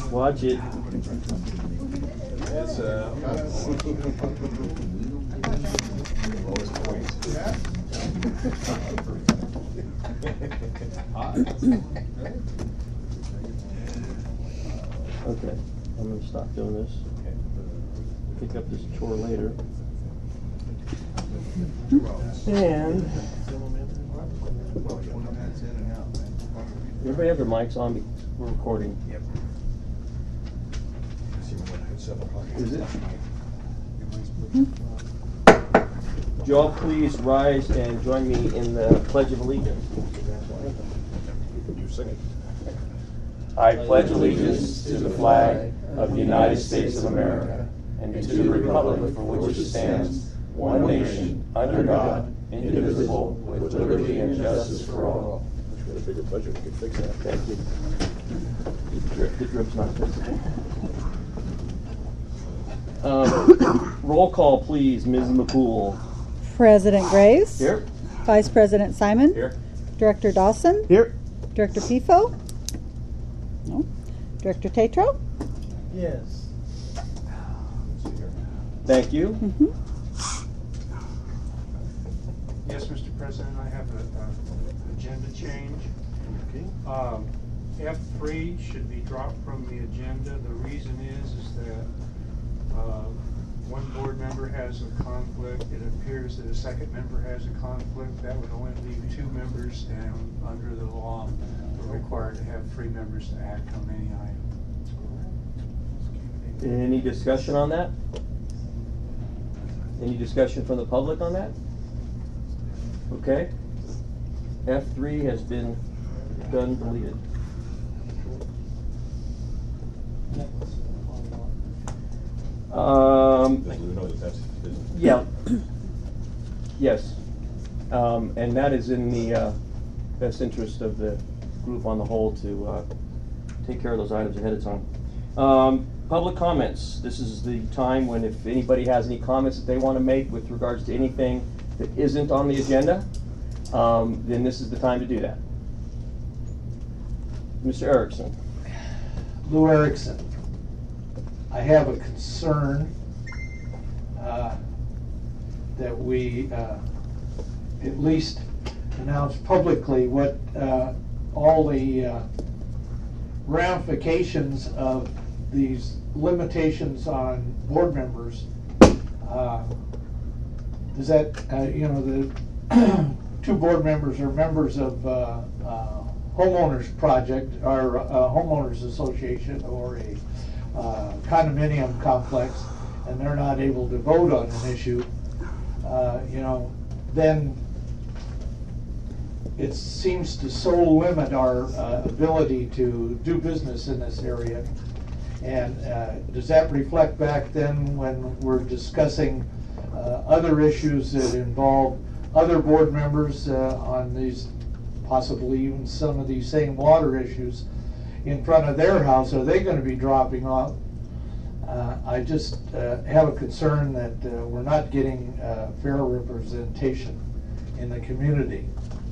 Watch it. It's lowest point. Okay, I'm going to stop doing this. Pick up this chore later. And everybody have their mics on? We're recording. Yep. Is it? Would you all please rise and join me in the Pledge of Allegiance? You sing it. I pledge allegiance to the flag of the United States of America and to the republic for which it stands, one nation, under God, indivisible, with liberty and justice for all. If you had a bigger budget, we could fix that. Thank you. The drip's not fixable. Roll call, please, Ms. McCool. President Graves. Here. Vice President Simon. Here. Director Dawson. Here. Director Pifo. No. Director Tatro. Yes. Thank you. Mm-hmm. Yes, Mr. President, I have an agenda change. F3 should be dropped from the agenda. The reason is that one board member has a conflict. It appears that a second member has a conflict. That would only leave 2 members, and under the law, we're required to have 3 members to act on any item. Any discussion on that? Any discussion from the public on that? Okay. F3 has been done, deleted. Thank you. We know that that's Yeah. Yes. And that is in the best interest of the group on the whole to take care of those items ahead of time. Public comments. This is the time when if anybody has any comments that they want to make with regards to anything that isn't on the agenda, then this is the time to do that. Mr. Erickson. Lou Erickson. I have a concern that we at least announce publicly what all the ramifications of these limitations on board members. Does that, the 2 board members are members of homeowners project or homeowners association or a condominium complex, and they're not able to vote on an issue, then it seems to so limit our ability to do business in this area. And does that reflect back then when we're discussing other issues that involve other board members on these, possibly even some of these same water issues in front of their house? Are they going to be dropping off? I just have a concern that we're not getting fair representation in the community.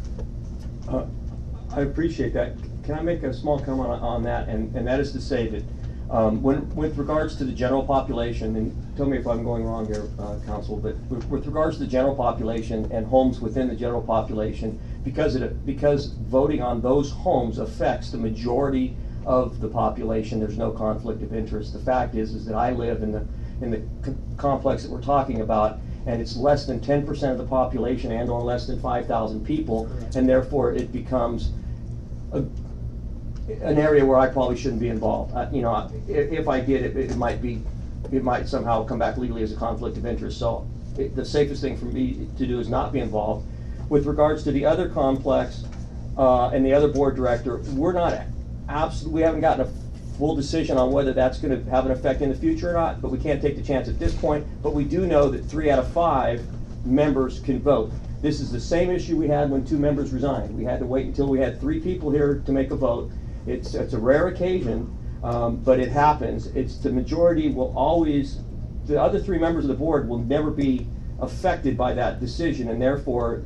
I appreciate that. Can I make a small comment on that? And that is to say that with regards to the general population, and tell me if I'm going wrong here, Council, but with regards to the general population and homes within the general population, because voting on those homes affects the majority of the population, there's no conflict of interest. The fact is that I live in the complex that we're talking about, and it's less than 10% of the population and or less than 5,000 people, and therefore it becomes an area where I probably shouldn't be involved. If I did it, it might somehow come back legally as a conflict of interest. So the safest thing for me to do is not be involved. With regards to the other complex and the other board director, we haven't gotten a full decision on whether that's going to have an effect in the future or not, but we can't take the chance at this point. But we do know that 3 out of 5 members can vote. This is the same issue we had when 2 members resigned. We had to wait until we had 3 people here to make a vote. It's a rare occasion, but it happens. The majority will always, the other 3 members of the board will never be affected by that decision, and therefore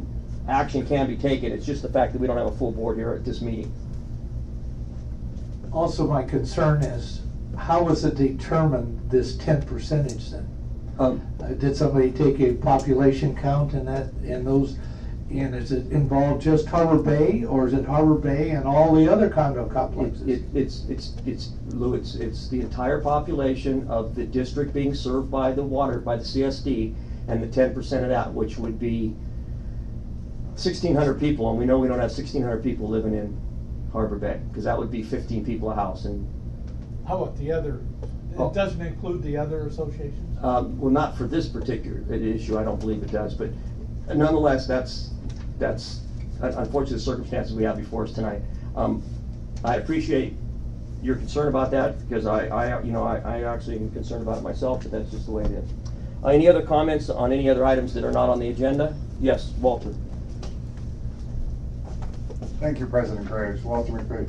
action can be taken. It's just the fact that we don't have a full board here at this meeting. also my concern is, how was it determined this 10% then? Did somebody take a population count and is it involved just Harbor Bay, or is it Harbor Bay and all the other condo complexes? Lou, it's the entire population of the district being served by the CSD, and the 10% of that, which would be 1,600 people, and we know we don't have 1,600 people living in Harbor Bay, because that would be 15 people a house, and How about the other, Oh. it doesn't include the other associations? well, not for this particular issue, I don't believe it does, but nonetheless, that's unfortunately the circumstances we have before us tonight. I appreciate your concern about that, because I actually am concerned about it myself, but that's just the way it is. Any other comments on any other items that are not on the agenda? Yes, Walter. Thank you, President Graves. Walter McVeigh.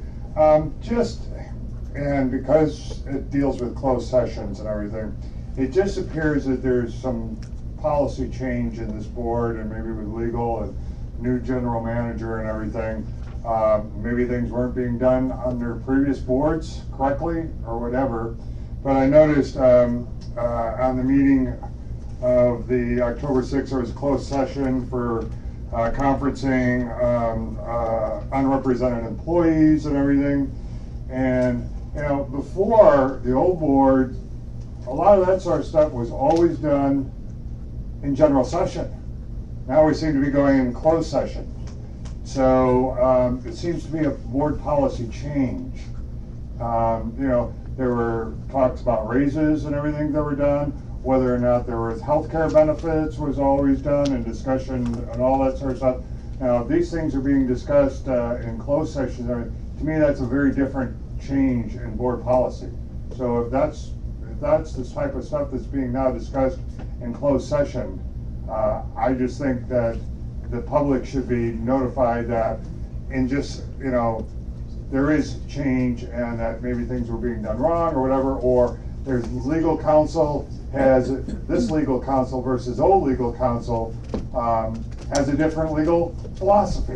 And because it deals with closed sessions and everything, it just appears that there's some policy change in this board, and maybe with legal and new general manager and everything. Maybe things weren't being done under previous boards correctly or whatever. But I noticed on the meeting of the October 6th, there was a closed session for conferencing unrepresented employees and everything. And before the old board, a lot of that sort of stuff was always done in general session. Now we seem to be going in closed session. So it seems to be a board policy change. There were talks about raises and everything that were done. Whether or not there was health care benefits was always done, and discussion and all that sort of stuff. Now, these things are being discussed in closed sessions. To me, that's a very different change in board policy. So if that's the type of stuff that's being now discussed in closed session, I just think that the public should be notified that there is change, and that maybe things were being done wrong or whatever, or there's legal counsel this legal counsel versus old legal counsel has a different legal philosophy.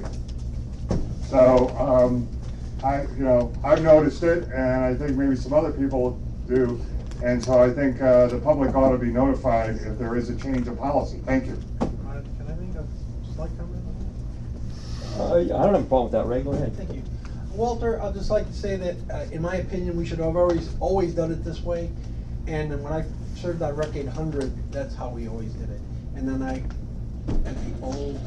So I've noticed it, and I think maybe some other people do, and so I think the public ought to be notified if there is a change of policy. Thank you. Can I make a slight comment on I don't have a problem with that, Ray. Go ahead. Thank you. Walter, I'd just like to say that, in my opinion, we should have always done it this way. And then when I served on Rec 800, that's how we always did it. And then at the old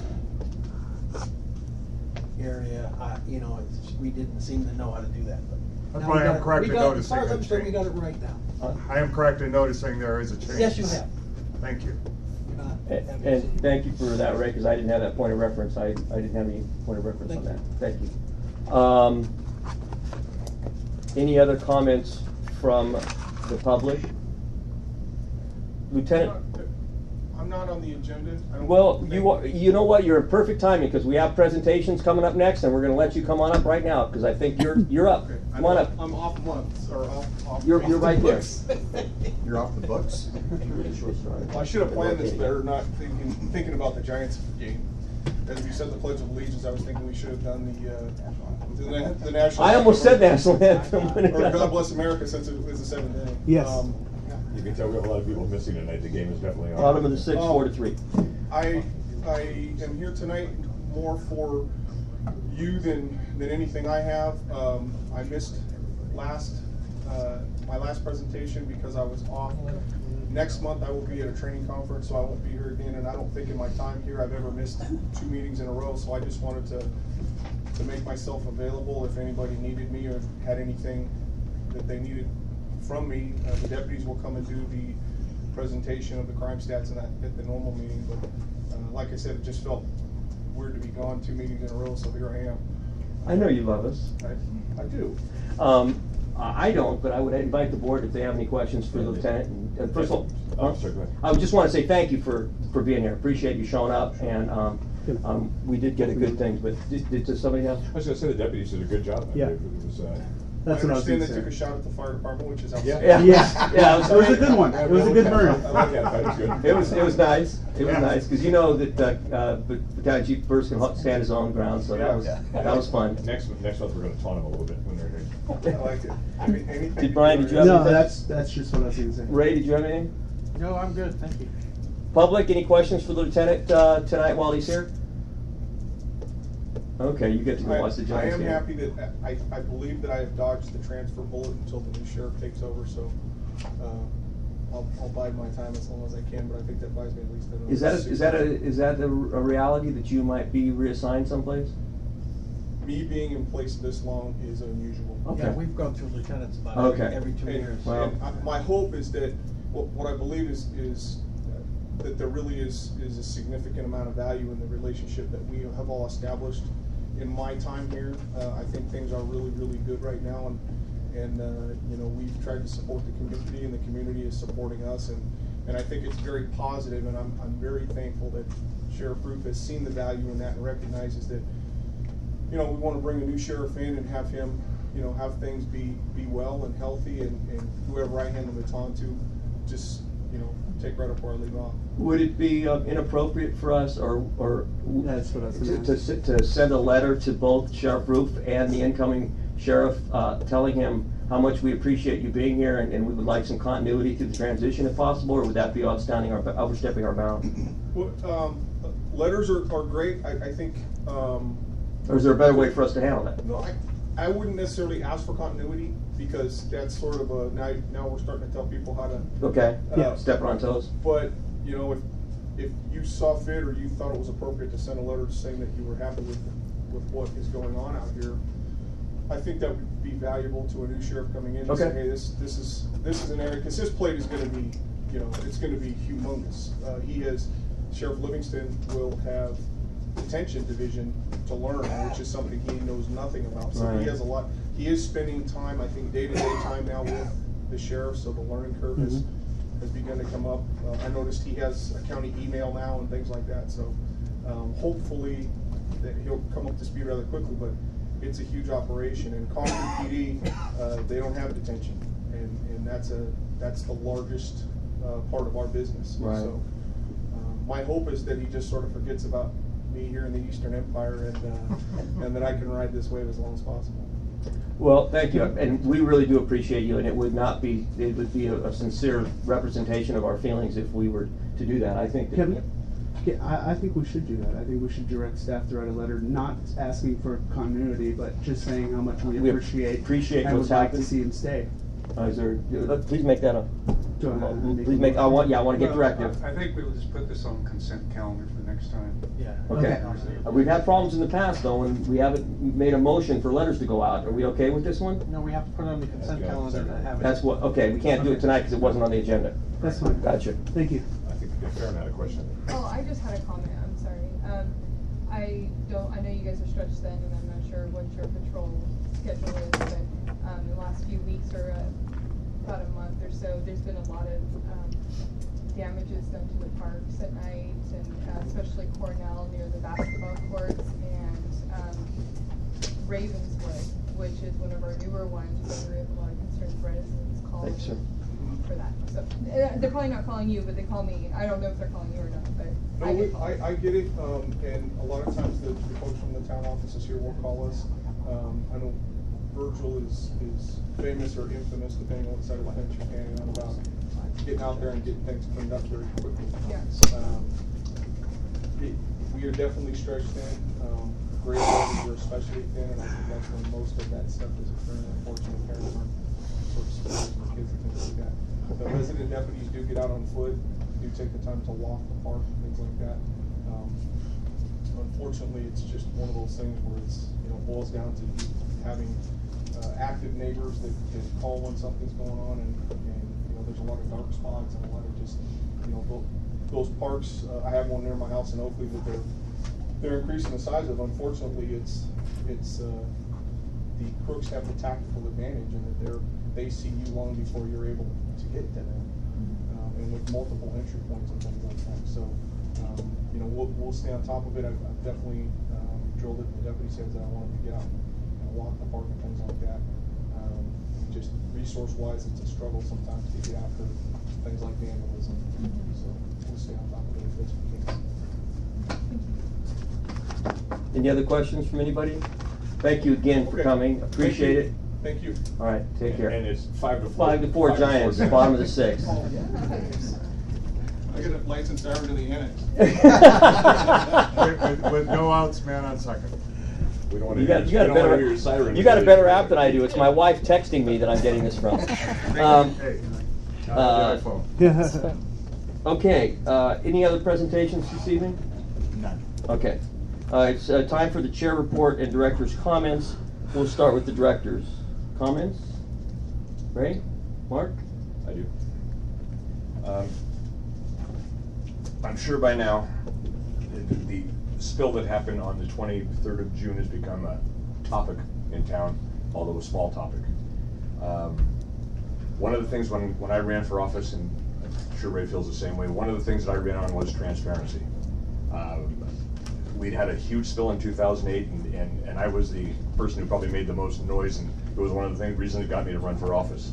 area, we didn't seem to know how to do that. But That's now why we I'm got it- correct in we got it- noticing As far as a I'm concerned, we change. got it right now. I am correct in noticing there is a change. Yes, you have. Thank you. You're not having And a- thank you for that, Ray, because I didn't have that point of reference. I didn't have any point of reference on Thank that. you. Thank you. Any other comments from the public? Lieutenant? I'm not on the agenda. I don't Well, think- you know what? You're in perfect timing, because we have presentations coming up next, and we're going to let you come on up right now, because I think you're up. Okay. Come on up. I'm off months, or off. You're right there. books. You're off the books? Well, I should have planned this better, not thinking about the Giants game. As we said the Pledge of Allegiance, I was thinking we should have done the national. I almost said national anthem. Or God Bless America, since it was the 7th day. Yes. You can tell we have a lot of people missing tonight. The game is definitely on. Bottom of the 6, 4-3. I am here tonight more for you than anything I have. I missed my last presentation because I was off. Next month I will be at a training conference, so I won't be here again, and I don't think in my time here I've ever missed 2 meetings in a row, so I just wanted to make myself available if anybody needed me or had anything that they needed from me. The deputies will come and do the presentation of the crime stats at the normal meeting, but like I said, it just felt weird to be gone 2 meetings in a row, so here I am. I know you love us. I do. I don't, but I would invite the board if they have any questions for the lieutenant. And first of all, Oh, sorry, go ahead. I would just want to say thank you for being here. Appreciate you showing up, and we did get a good thing. But did somebody have? I was gonna say the deputies did a good job. Yeah. It was, That's I what I was understand gonna they took a say. shot at the fire department, which is Yeah. outstanding. Yeah, It was a good one. It was a good burn. I like that. That was good. It was nice. It was Yeah. nice because you know that Battalion Chief Burst can stand his own ground, so that was fun. Next month we're gonna taunt them a little bit when they're here. I like it. Anything. Did Brian, did you have No, anything? that's just what I was gonna say. Ray, did you have anything? No, I'm good, thank you. Public, any questions for the lieutenant tonight while he's here? Okay, you get to go watch the I Giants am game. happy that, I believe that I have dodged the transfer bullet until the new sheriff takes over, so, I'll bide my time as long as I can, but I think that buys me at least another. Is that a reality that you might be reassigned someplace? Me being in place this long is unusual. Okay. Yeah, we've gone through lieutenants about Okay. every 2 And- years. Wow. and my hope is that, what I believe is that there really is a significant amount of value in the relationship that we have all established in my time here. I think things are really, really good right now, and you know, we've tried to support the community, and the community is supporting us, and I think it's very positive, and I'm very thankful that Sheriff Roof has seen the value in that and recognizes that, you know, we want to bring a new sheriff in and have him, you know, have things be well and healthy, and whoever I hand the baton to, just, you know, take right up where I leave off. Would it be inappropriate for us, or That's what I was gonna to send a letter to both Sheriff Roof and the incoming sheriff, telling him how much we appreciate you being here, and we would like some continuity through the transition if possible, or would that be overstepping our bounds? Well, letters are great. I think, Or is there a better way for us to handle that? no, I wouldn't necessarily ask for continuity, because that's sort of a, now we're starting to tell people how to. Okay, Yeah. step on toes. But, you know, if you saw fit, or you thought it was appropriate to send a letter saying that you were happy with what is going on out here, I think that would be valuable to a new sheriff coming in and say, Okay. hey, this is an area, because his plate is gonna be, you know, it's gonna be humongous. Sheriff Livingston will have detention division to learn, which is something he knows nothing about. So Right. he has a lot, he is spending time, I think, day-to-day time now with the sheriff, so the learning curve has begun to come up. I noticed he has a county email now and things like that, so hopefully that he'll come up to speed rather quickly, but it's a huge operation. And Concord PD, they don't have detention, and that's the largest part of our business. Right. So my hope is that he just sort of forgets about me here in the Eastern Empire, and that I can ride this wave as long as possible. Well, thank you, and we really do appreciate you, and it would be a sincere representation of our feelings if we were to do that. I think that. Kevin? I think we should do that. I think we should direct staff to write a letter, not asking for continuity, but just saying how much we We appreciate and what's would like happened. to see him stay. Is there, please make that Do I make please a make, I want to get Well, directive. I think we'll just put this on consent calendar for next time. Yeah. Okay. We've had problems in the past though, and we haven't made a motion for letters to go out. Are we okay with this one? No, we have to put it on the consent calendar to have it. That's what, okay, we can't do it tonight because it wasn't on the agenda. That's fine. Gotcha. Thank you. I think Karen had a question. Oh, I just had a comment, I'm sorry. I know you guys are stretched thin, and I'm not sure what your patrol schedule is, but, the last few weeks, or about a month or so, there's been a lot of, damages done to the parks at night, and especially Cornell near the basketball courts, and, Ravenswood, which is one of our newer ones, where we have a lot of concerned residents calling Thanks, sir. for that. So, they're probably not calling you, but they call me. I don't know if they're calling you or not, but I get calls. I get it, and a lot of times the folks from the town offices here will call us. I know Virgil is famous or infamous, depending on what side of the fence you're standing on, about getting out there and getting things cleaned up very quickly. Yeah. We are definitely stretched thin. Grade levels are especially thin, and I think that's when most of that stuff is occurring. Unfortunately, parents aren't sort of supporting their kids and things like that. The resident deputies do get out on foot, do take the time to walk the park and things like that. Unfortunately, it's just one of those things where it's, you know, boils down to having active neighbors that can call when something's going on, and you know, there's a lot of dark spots and a lot of just, you know, those parks. I have one near my house in Oakley that they're increasing the size of. Unfortunately, it's the crooks have the tactical advantage in that they see you long before you're able to get to them, and with multiple entry points and things like that. So, you know, we'll stay on top of it. I've definitely drilled it in the deputy's heads that I want them to get out and walk the park and things like that. Just resource-wise, it's a struggle sometimes to get after things like vandalism. So we'll stay on top of it as best we can. Any other questions from anybody? Thank you again for Okay. coming. Appreciate it. Thank you. All right, take care. And it's 5 to 4. 5 to 4 Giants, bottom of the 6th. I get a license to to the annex. With no outs, man on second. We don't want to You got a hear better your siren. you got a better app than I do. It's my wife texting me that I'm getting this from. Okay. Any other presentations this evening? None. Okay. It's time for the chair report and director's comments. We'll start with the directors. Comments? Ray? Mark? I do. I'm sure by now, the spill that happened on the 23rd of June has become a topic in town, although a small topic. One of the things when I ran for office, and I'm sure Ray feels the same way, one of the things that I ran on was transparency. We'd had a huge spill in 2008, and I was the person who probably made the most noise, and it was one of the reasons that got me to run for office.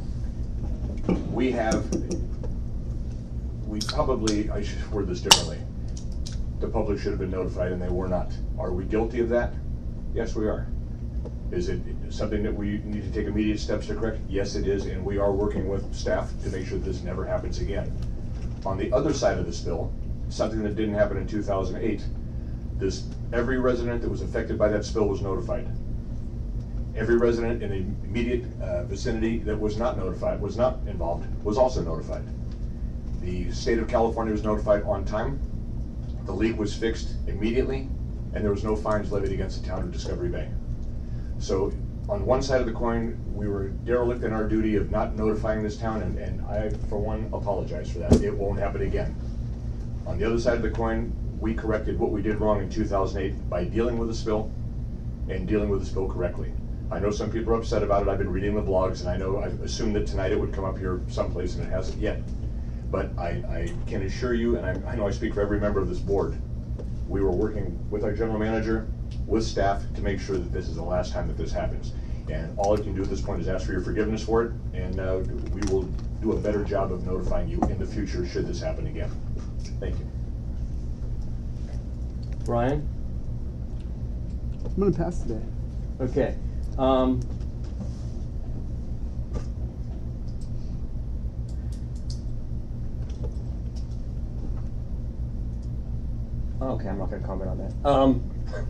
I should word this differently. The public should have been notified, and they were not. Are we guilty of that? Yes, we are. Is it something that we need to take immediate steps to correct? Yes, it is, and we are working with staff to make sure this never happens again. On the other side of the spill, something that didn't happen in 2008, every resident that was affected by that spill was notified. Every resident in the immediate vicinity that was not notified, was not involved, was also notified. The state of California was notified on time. The leak was fixed immediately, and there was no fines levied against the town of Discovery Bay. So on one side of the coin, we were derelict in our duty of not notifying this town, and I, for one, apologize for that. It won't happen again. On the other side of the coin, we corrected what we did wrong in 2008 by dealing with the spill and dealing with the spill correctly. I know some people are upset about it. I've been reading the blogs, and I assumed that tonight it would come up here someplace, and it hasn't yet. But I can assure you, and I know I speak for every member of this board, we were working with our general manager, with staff, to make sure that this is the last time that this happens. And all I can do at this point is ask for your forgiveness for it, and we will do a better job of notifying you in the future should this happen again. Thank you. Brian? I'm gonna pass today. Okay. Okay, I'm not going to comment on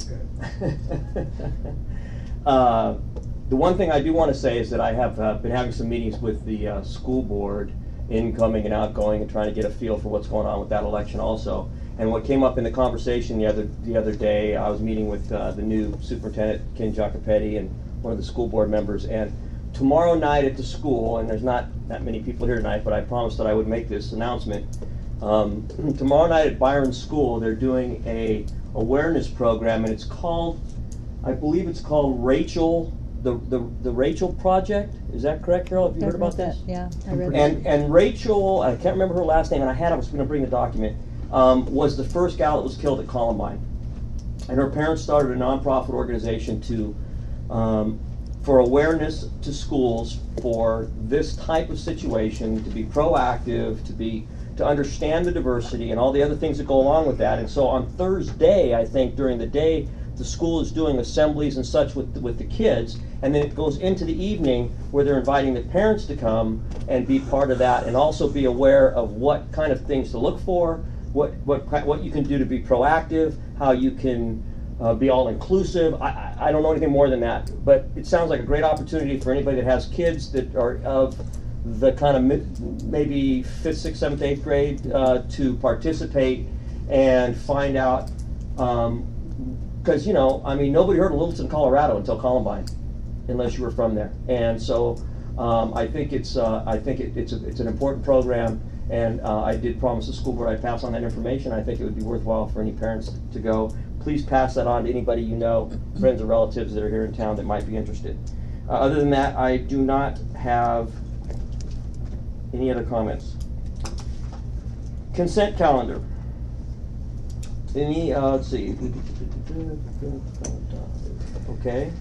that. The one thing I do want to say is that I have been having some meetings with the school board, incoming and outgoing, and trying to get a feel for what's going on with that election also. And what came up in the conversation the other day, I was meeting with the new superintendent, Ken Giacopetti, and one of the school board members. And tomorrow night at the school, and there's not that many people here tonight, but I promised that I would make this announcement. Tomorrow night at Byron School, they're doing a awareness program, and it's called, I believe it's called Rachel, the Rachel Project. Is that correct, Carol? Have you heard about this? Yeah, I read that. And Rachel, I can't remember her last name, and I was going to bring the document, was the first gal that was killed at Columbine. And her parents started a nonprofit organization for awareness to schools for this type of situation, to be proactive, to understand the diversity and all the other things that go along with that. And so on Thursday, I think, during the day, the school is doing assemblies and such with the kids, and then it goes into the evening where they're inviting the parents to come and be part of that, and also be aware of what kind of things to look for, what you can do to be proactive, how you can be all inclusive. I don't know anything more than that, but it sounds like a great opportunity for anybody that has kids that are of the kind of maybe 5th, 6th, 7th, 8th grade to participate and find out, because nobody heard of Littleton, Colorado until Columbine, unless you were from there. And so I think it's an important program, and I did promise the school board I'd pass on that information. I think it would be worthwhile for any parents to go. Please pass that on to anybody you know, friends or relatives that are here in town that might be interested. Other than that, I do not have any other comments. Consent calendar. Let's see. Okay.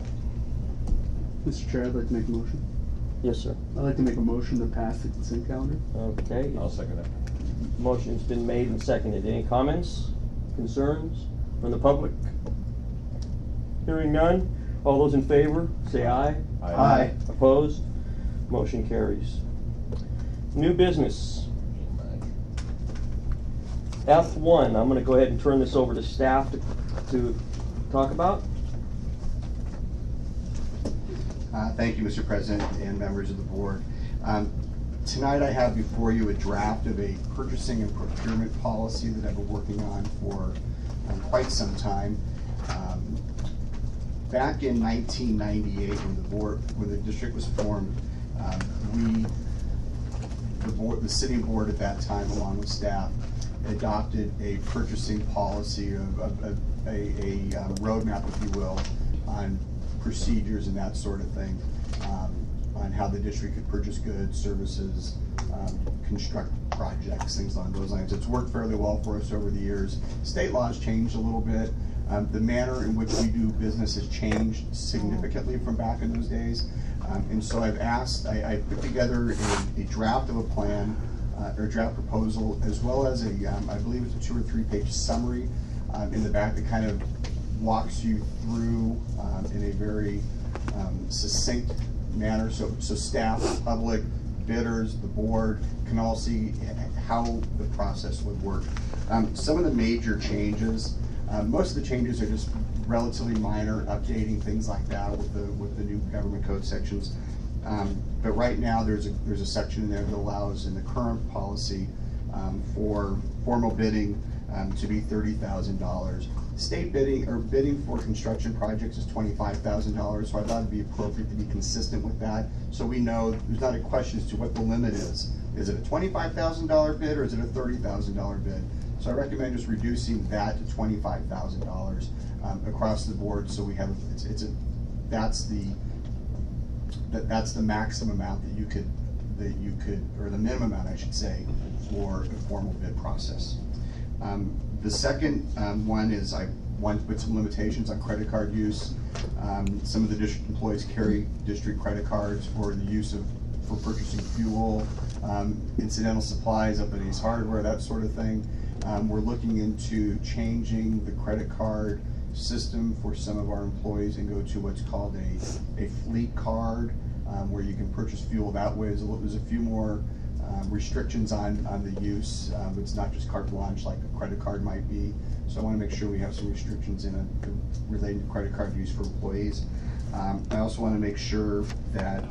Mr. Chair, I'd like to make a motion. Yes, sir. I'd like to make a motion to pass the consent calendar. Okay. I'll second that. Motion's been made and seconded. Any comments, concerns from the public? Hearing none, All those in favor, say aye. Aye. Opposed? Motion carries. New business. F1, I'm gonna go ahead and turn this over to staff to talk about. Thank you, Mr. President and members of the board. Tonight I have before you a draft of a purchasing and procurement policy that I've been working on for quite some time. Back in 1998, when the district was formed, the city board at that time, along with staff, adopted a purchasing policy of a roadmap, if you will, on procedures and that sort of thing, on how the district could purchase goods, services, construct projects, things along those lines. It's worked fairly well for us over the years. State laws changed a little bit. The manner in which we do business has changed significantly from back in those days. And so I put together a draft of a plan, or draft proposal, as well as I believe it's a 2 or 3 page summary in the back that kind of walks you through in a very succinct manner, so staff, public, bidders, the board can all see how the process would work. Some of the major changes, most of the changes are just relatively minor, updating things like that with the new government code sections. But right now there's a section in there that allows, in the current policy, for formal bidding to be $30,000. State bidding or bidding for construction projects is $25,000, so I thought it'd be appropriate to be consistent with that, so we know there's not a question as to what the limit is. Is it a $25,000 bid or is it a $30,000 bid? So I recommend just reducing that to $25,000 across the board, so we have that's the maximum amount that you could, or the minimum amount I should say, for a formal bid process. The second one is I want to put some limitations on credit card use. Some of the district employees carry district credit cards for the use for purchasing fuel, incidental supplies up at Ace Hardware, that sort of thing. We're looking into changing the credit card system for some of our employees and go to what's called a fleet card, where you can purchase fuel that way. There's a few more restrictions on the use. It's not just carte blanche like a credit card might be. So I want to make sure we have some restrictions in it relating to credit card use for employees. I also want to make sure that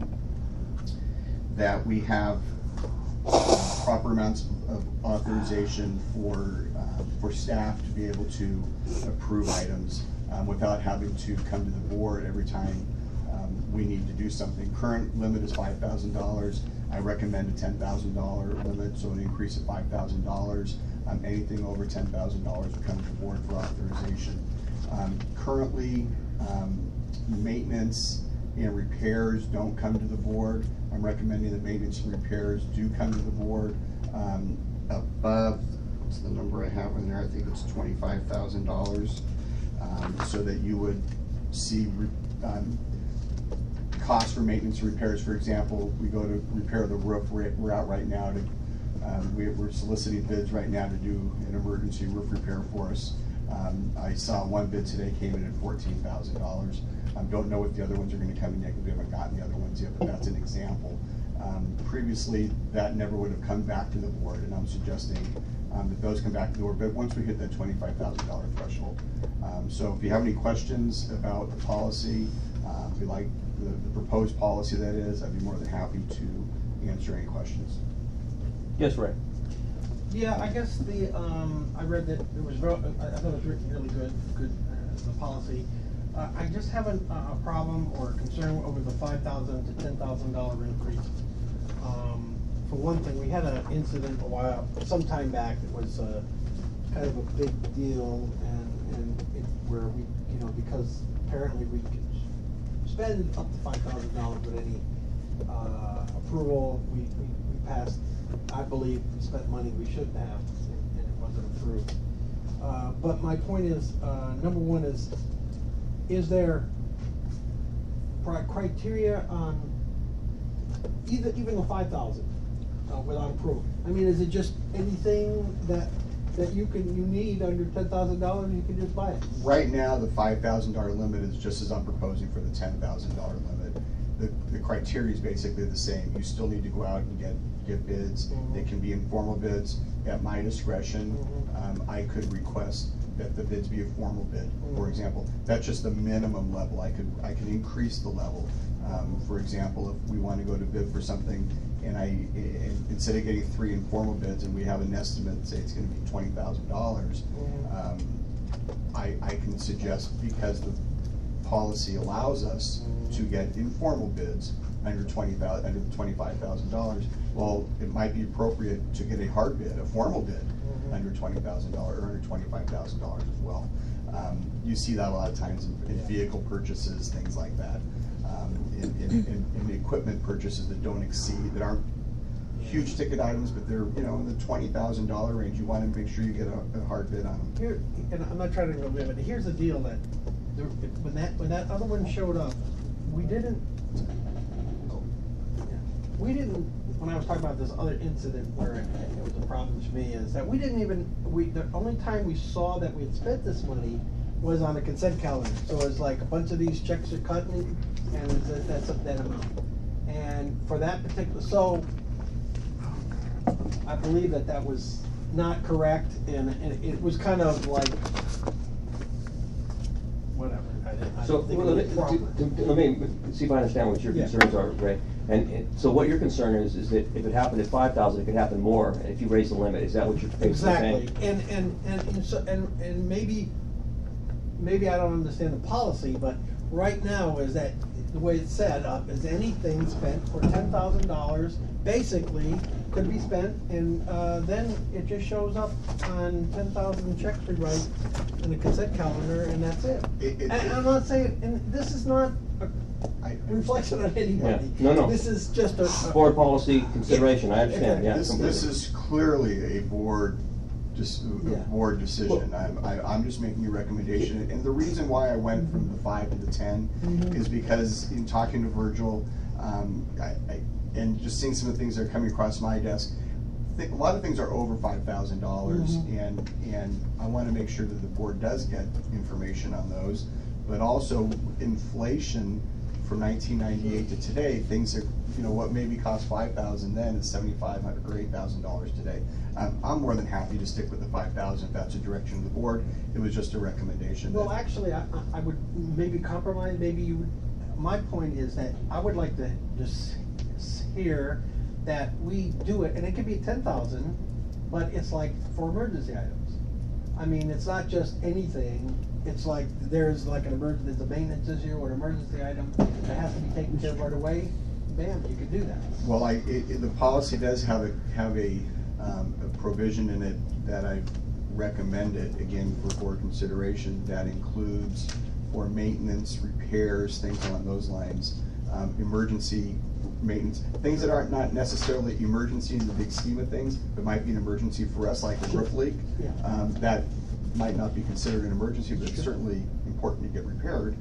that we have proper amounts of authorization for staff to be able to approve items without having to come to the board every time we need to do something. Current limit is $5,000. I recommend a $10,000 limit, so an increase of $5,000. Anything over $10,000 would come to the board for authorization. Currently, maintenance and repairs don't come to the board. I'm recommending that maintenance and repairs do come to the board. Above, what's the number I have in there? I think it's $25,000, so that you would see costs for maintenance and repairs. For example, we go to repair the roof. We're out right now to we're soliciting bids right now to do an emergency roof repair for us. I saw one bid today came in at $14,000. Don't know what the other ones are going to come in yet because we haven't gotten the other ones yet, but that's an example. Previously, that never would have come back to the board, and I'm suggesting that those come back to the board, but once we hit that $25,000 threshold. So if you have any questions about the policy, if you like the proposed policy that is, I'd be more than happy to answer any questions. Yes, Ray. Yeah, I guess I read that it was, I thought it was written really good, the policy. I just have a problem or concern over the $5,000 to $10,000 increase. For one thing, we had an incident some time back that was kind of a big deal, and where we, because apparently we could spend up to $5,000 with any approval, we passed. I believe we spent money we shouldn't have, and it wasn't approved. But my point is, number one is there criteria on even the $5,000 without approval? I mean, is it just anything that that you need under $10,000, you can just buy it. Right now, the $5,000 limit is just as I'm proposing for the $10,000 limit. The criteria is basically the same. You still need to go out and get bids. They can be informal bids at my discretion. I could request that the bids be a formal bid, for example. That's just the minimum level. I can increase the level. For example, if we want to go to bid for something and instead of getting 3 informal bids and we have an estimate, say it's going to be $20,000, I can suggest, because the policy allows us to get informal bids under $25,000. Well, it might be appropriate to get a hard bid, a formal bid, under $20,000 or under $25,000 as well. You see that a lot of times in vehicle purchases, things like that. In equipment purchases that aren't huge ticket items, but they're in the $20,000 range. You want to make sure you get a hard bid on them. Here, and I'm not trying to go there, but here's the deal that when that other one showed up, we didn't. When I was talking about this other incident where it was a problem to me, is that the only time we saw that we had spent this money was on the consent calendar. So it's like a bunch of these checks are cut and that's that amount. And for that particular, so I believe that was not correct, and it was kind of like whatever. I So don't think well, it was a problem. let me see if I understand what your concerns are, Ray. And so what your concern is that if it happened at 5,000, it could happen more. And if you raise the limit, is that what you're basically saying? Exactly. And maybe I don't understand the policy, but right now is that the way it's set up is anything spent for $10,000 basically could be spent, and then it just shows up on 10,000 checks we write in the consent calendar, and that's it. And I'm not saying, and this is not a reflection on anybody. Yeah. No. This is just a Board policy consideration, I understand, yeah. This is clearly a board decision. I'm just making a recommendation, and the reason why I went from the 5 to the 10 is because in talking to Virgil, and just seeing some of the things that are coming across my desk, a lot of things are over $5,000, and I want to make sure that the board does get information on those, but also inflation from 1998 to today, things are, what maybe cost $5,000 then is $7,500 or $8,000 today. I'm more than happy to stick with the 5,000 if that's a direction of the board. It was just a recommendation. Well, actually, I would maybe compromise. Maybe you would. My point is that I would like to just hear that we do it, and it could be 10,000, but it's like for emergency items. I mean, it's not just anything. It's like there's like an emergency, there's a maintenance issue or an emergency item that has to be taken care of right away. Bam, you can do that. Well, the policy does have a provision in it that I've recommended, again, for board consideration, that includes for maintenance, repairs, things along those lines, emergency maintenance, things that aren't not necessarily emergency in the big scheme of things, but might be an emergency for us, like a roof leak. That might not be considered an emergency, but it's certainly important to get repaired.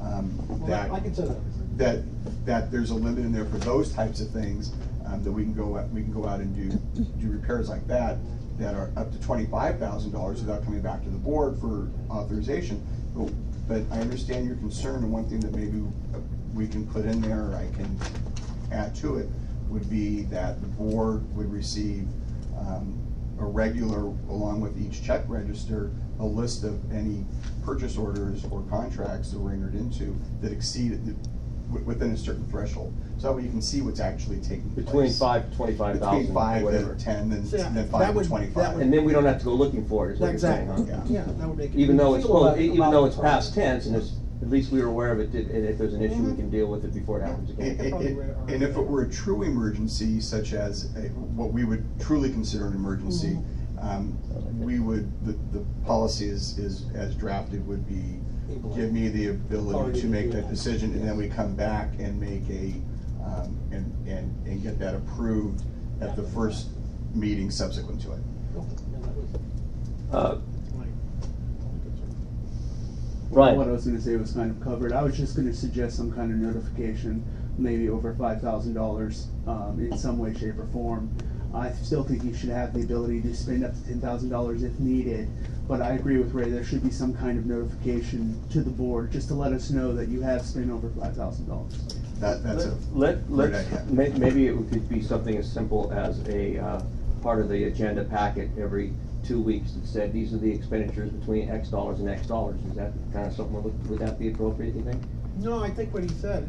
I consider that there's a limit in there for those types of things, that we can go out and do repairs like that are up to $25,000 without coming back to the board for authorization. But I understand your concern, and one thing that maybe we can put in there, or I can add to it, would be that the board would receive a regular, along with each check register, a list of any purchase orders or contracts that were entered into that exceeded within a certain threshold. So that way you can see what's actually taking place. Between 5 to 25,000, Between 5 whatever. to 10, then that 5 would- to 25. And then we don't have to go looking for it, is what you're saying, huh? Exactly. Yeah, that would make it. Even though it's, feel about even though it's it. past tense, and at least we were aware of it, and if there's an issue, we can deal with it before it happens again. And if it were a true emergency, such as what we would truly consider an emergency, we would, the policy as drafted would be, give me the ability to make that decision, and then we come back and make and get that approved at the first meeting subsequent to it. Right. What I was going to say was kind of covered. I was just going to suggest some kind of notification, maybe over $5,000 in some way, shape, or form. I still think you should have the ability to spend up to $10,000 if needed. But I agree with Ray, there should be some kind of notification to the board, just to let us know that you have spent over $5,000. That's a Let's, great idea. maybe it could be something as simple as a, part of the agenda packet every 2 weeks that said, these are the expenditures between X dollars and X dollars. Is that kind of something, would that be appropriate, you think? No, I think what he said,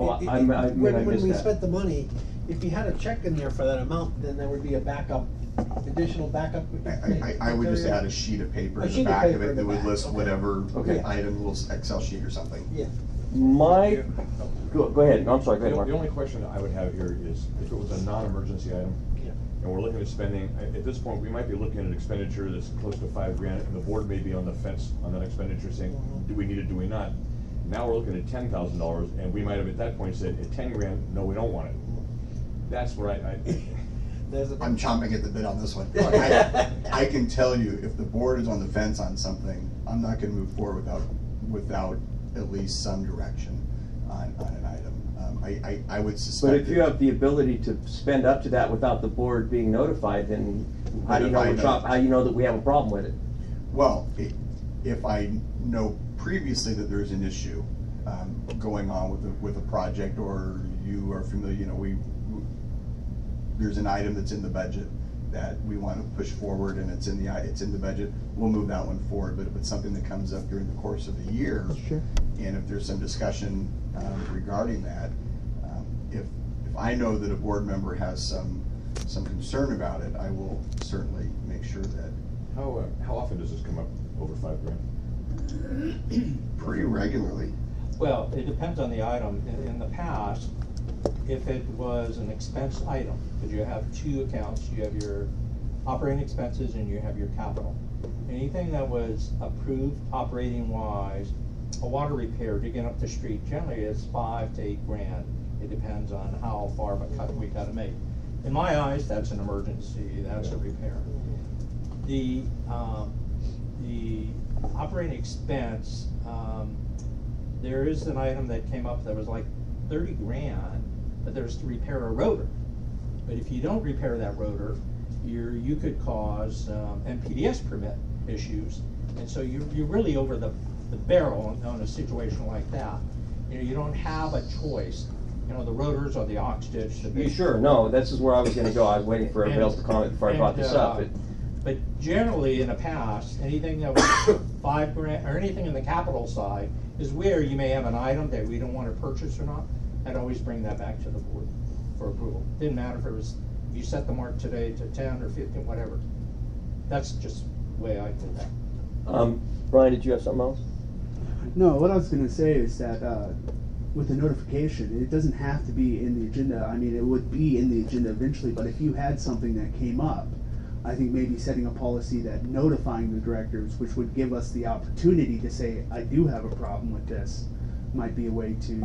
I when missed we that. spent the money, if you had a check in there for that amount, then there would be a backup, additional backup. I would just add a sheet of paper A in sheet the of back of paper it in that the would back, list okay. whatever Okay. item, little Excel sheet or something. Yeah. My, go ahead, I'm sorry, go ahead, Mark. The only question I would have here is, if it was a non-emergency item, and we're looking at spending, at this point, we might be looking at an expenditure that's close to $5,000, and the board may be on the fence on that expenditure, saying, do we need it, do we not? Now we're looking at $10,000, and we might have at that point said, at $10,000, no, we don't want it. That's where I'm chomping at the bit on this one. I can tell you, if the board is on the fence on something, I'm not gonna move forward without at least some direction on an item. I would suspect. But if you have the ability to spend up to that without the board being notified, then how do you know, how you know that we have a problem with it? Well, if I know previously that there's an issue going on with a project, or you are familiar, there's an item that's in the budget that we want to push forward, and it's in the budget, we'll move that one forward. But if it's something that comes up during the course of the year, Sure. and if there's some discussion regarding that, if I know that a board member has some concern about it, I will certainly make sure that. how often does this come up over $5,000? Pretty regularly. Well, it depends on the item. In the past, if it was an expense item, because you have two accounts, you have your operating expenses and you have your capital. Anything that was approved operating wise, a water repair digging up the street generally is $5,000 to $8,000. It depends on how far of a cut we gotta make. In my eyes, that's an emergency, that's a repair. The operating expense, there is an item that came up that was like $30,000, but there's to repair a rotor. But if you don't repair that rotor, you could cause NPDES permit issues, and so you're really over the barrel on a situation like that. You don't have a choice. The rotors or the ox ditch. Sure, no, this is where I was gonna go. I was waiting for everybody else to comment before I brought this up. But generally, in the past, anything that was $5,000 or anything in the capital side is where you may have an item that we don't want to purchase or not. I'd always bring that back to the board for approval. Didn't matter if you set the mark today to 10 or 15, whatever. That's just the way I did that. Brian, did you have something else? No, what I was going to say is that with the notification, it doesn't have to be in the agenda. I mean, it would be in the agenda eventually, but if you had something that came up, I think maybe setting a policy that notifying the directors, which would give us the opportunity to say, I do have a problem with this, might be a way to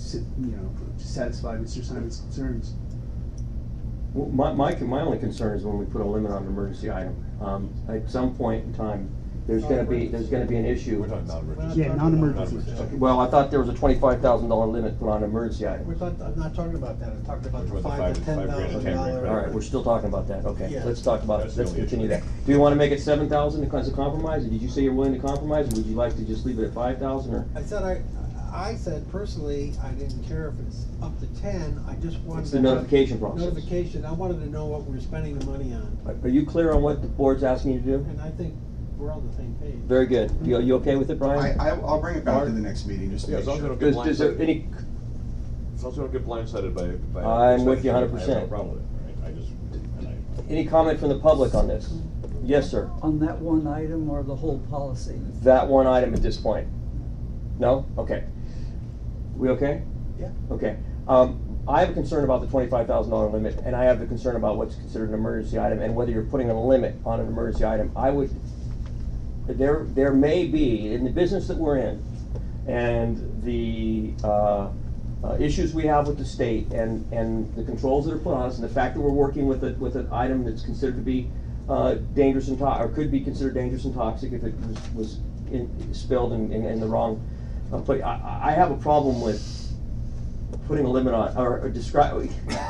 satisfy Mr. Simon's concerns. Well, my only concern is when we put a limit on an emergency item. At some point in time, there's gonna be an issue. We're talking non-emergency. Yeah, non-emergency. Well, I thought there was a $25,000 limit put on emergency I'm items. not talking about that, I'm talking about the About the $5,000 to $5,000 to $10,000. All right, we're still talking about that, okay. Yeah. Let's talk about it, That's the let's only continue issue. that. Do you wanna make it 7,000 as a compromise? Did you say you're willing to compromise, or would you like to just leave it at 5,000, or? I said personally, I didn't care if it's up to 10, I just wanted. It's the to have notification process. Notification, I wanted to know what we're spending the money on, Are you clear on what the board's asking you to do? and I think we're on the same page. Very good. You okay with it, Brian? I'll bring it back to the next meeting just to Yeah, make as long as we sure. don't get Is there blindsided. any, As long as we don't get blindsided by. I'm with you I have 100%. no problem with it, right? any comment from the public on this? Yes, sir. On that one item or the whole policy? That one item at this point? No? Okay. We okay? Yeah. Okay. I have a concern about the $25,000 limit, and I have the concern about what's considered an emergency item and whether you're putting a limit on an emergency item. There may be, in the business that we're in, and the issues we have with the state, and the controls that are put on us, and the fact that we're working with an item that's considered to be dangerous and or could be considered dangerous and toxic if it was spilled in the wrong place. I have a problem with putting a limit on, or describe.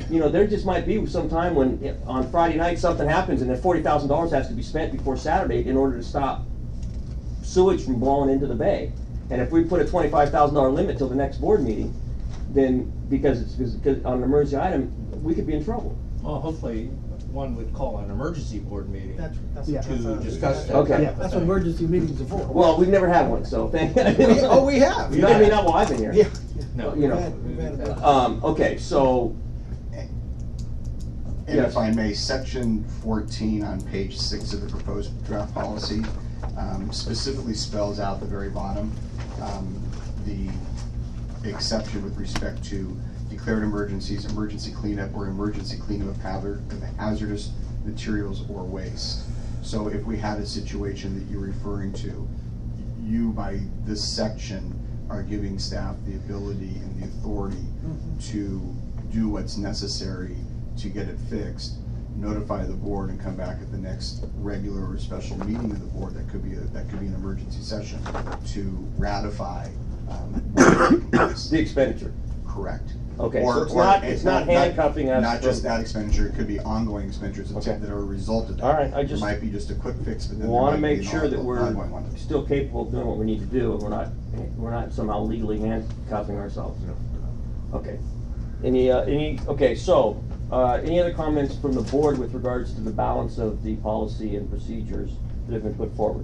you know, there just might be some time when, on Friday night, something happens and then $40,000 has to be spent before Saturday in order to stop sewage from blowing into the bay. And if we put a $25,000 limit till the next board meeting, then, because on an emergency item, we could be in trouble. Well, hopefully, one would call an emergency board meeting That's Yeah. to discuss that. Okay. type of That's what thing. emergency meetings are for. Well, we've never had one, so thank you. We have. I mean, not while I've been here. Yeah. No. You know. We've had a- Okay, so, And Yes. if I may, section 14 on page 6 of the proposed draft policy specifically spells out the very bottom, the exception with respect to declared emergencies, emergency cleanup, or emergency cleanup of hazardous materials or waste. So if we had a situation that you're referring to, you, by this section, are giving staff the ability and the authority to do what's necessary to get it fixed, notify the board, and come back at the next regular or special meeting of the board. That could be an emergency session to ratify the expenditure. Correct. Okay, so it's not handcuffing us. Not just that expenditure, it could be ongoing expenditures Okay. that are a result of that. All right, I It just might be just a quick fix, but then want to there might make be sure an that we're ongoing one. still capable of doing what we need to do, and we're not somehow legally handcuffing ourselves. Okay. Any other comments from the board with regards to the balance of the policy and procedures that have been put forward?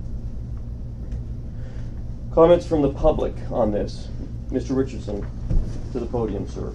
Comments from the public on this? Mr. Richardson, to the podium, sir.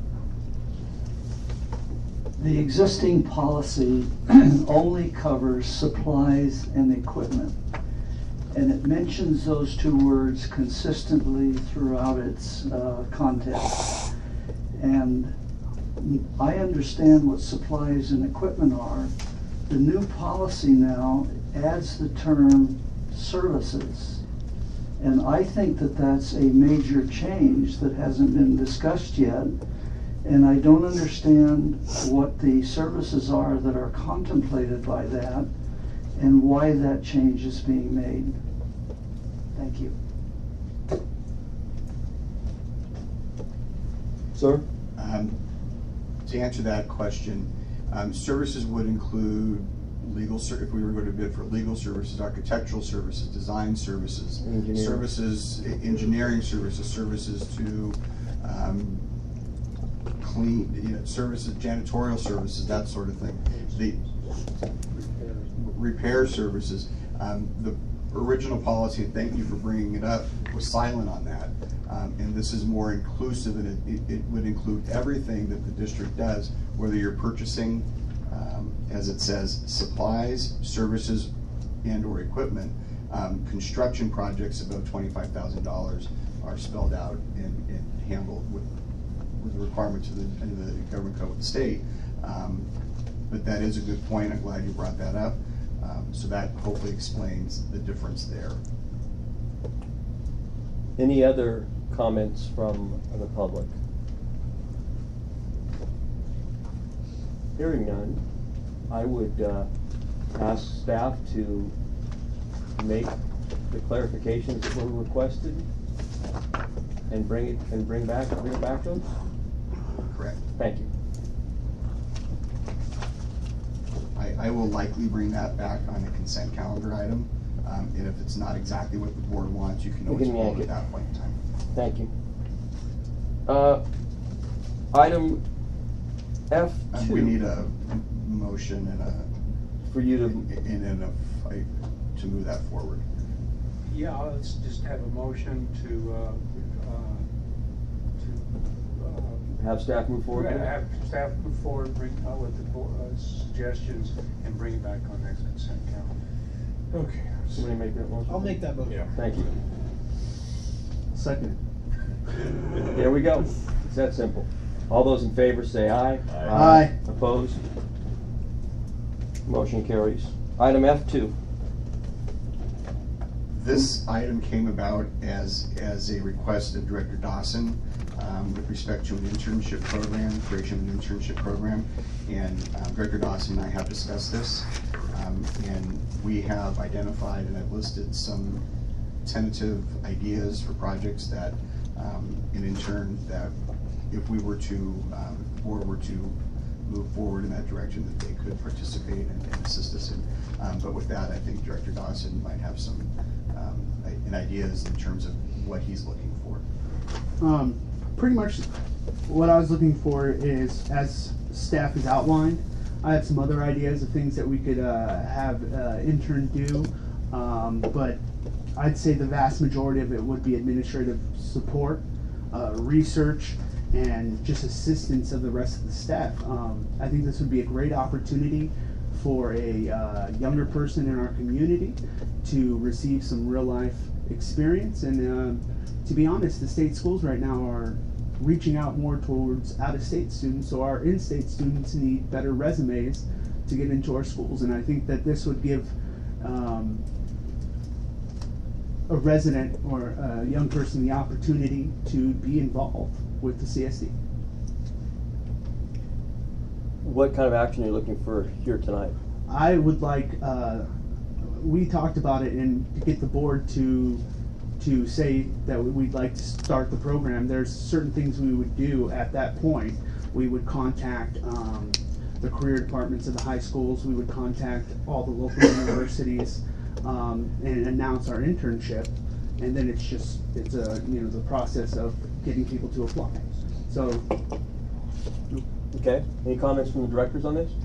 The existing policy only covers supplies and equipment. And it mentions those two words consistently throughout its context. And I understand what supplies and equipment are. The new policy now adds the term services. And I think that that's a major change that hasn't been discussed yet. And I don't understand what the services are that are contemplated by that and why that change is being made. Thank you. Sir? To answer that question, services would include if we were going to bid for legal services, architectural services, design services, engineering services to clean, services, janitorial services, that sort of thing. The repair services. The original policy, and thank you for bringing it up, was silent on that. And this is more inclusive, and it would include everything that the district does, whether you're purchasing, as it says, supplies, services, and or equipment. Construction projects above $25,000 are spelled out and handled with the requirements of the government code of the state. But that is a good point. I'm glad you brought that up. So that hopefully explains the difference there. Any other comments from the public? Hearing none, I would ask staff to make the clarifications that were requested and bring it back to us. Correct. Thank you. I will likely bring that back on a consent calendar item. And if it's not exactly what the board wants, you can always pull it at that point in time. Thank you. Item F2. We need a motion and for you to fight to move that forward. Yeah, let's just have a motion to have staff move forward. have staff move forward, bring with the suggestions, and bring it back on next consent calendar. Okay. Somebody make that motion. I'll make that motion. Yeah. Thank you. Second. There we go. It's that simple. All those in favor say aye. Aye. Opposed? Motion carries. Item F2. This item came about as a request of Director Dawson with respect to an internship program, creation of an internship program. And Director Dawson and I have discussed this. And we have identified and I've listed some tentative ideas for projects that an intern that if we were to board were to move forward in that direction, that they could participate and assist us in. But with that, I think Director Dawson might have some ideas in terms of what he's looking for. Pretty much what I was looking for is, as staff has outlined, I have some other ideas of things that we could have intern do, but I'd say the vast majority of it would be administrative support, research, and just assistance of the rest of the staff. I think this would be a great opportunity for a younger person in our community to receive some real life experience. And to be honest, the state schools right now are reaching out more towards out-of-state students, so our in-state students need better resumes to get into our schools. And I think that this would give a resident or a young person the opportunity to be involved with the CSD. What kind of action are you looking for here tonight? I would like, we talked about it, and to get the board to say that we'd like to start the program. There's certain things we would do at that point. We would contact the career departments of the high schools. We would contact all the local universities and announce our internship. And then it's the process of getting people to apply. So. Okay. Any comments from the directors on this?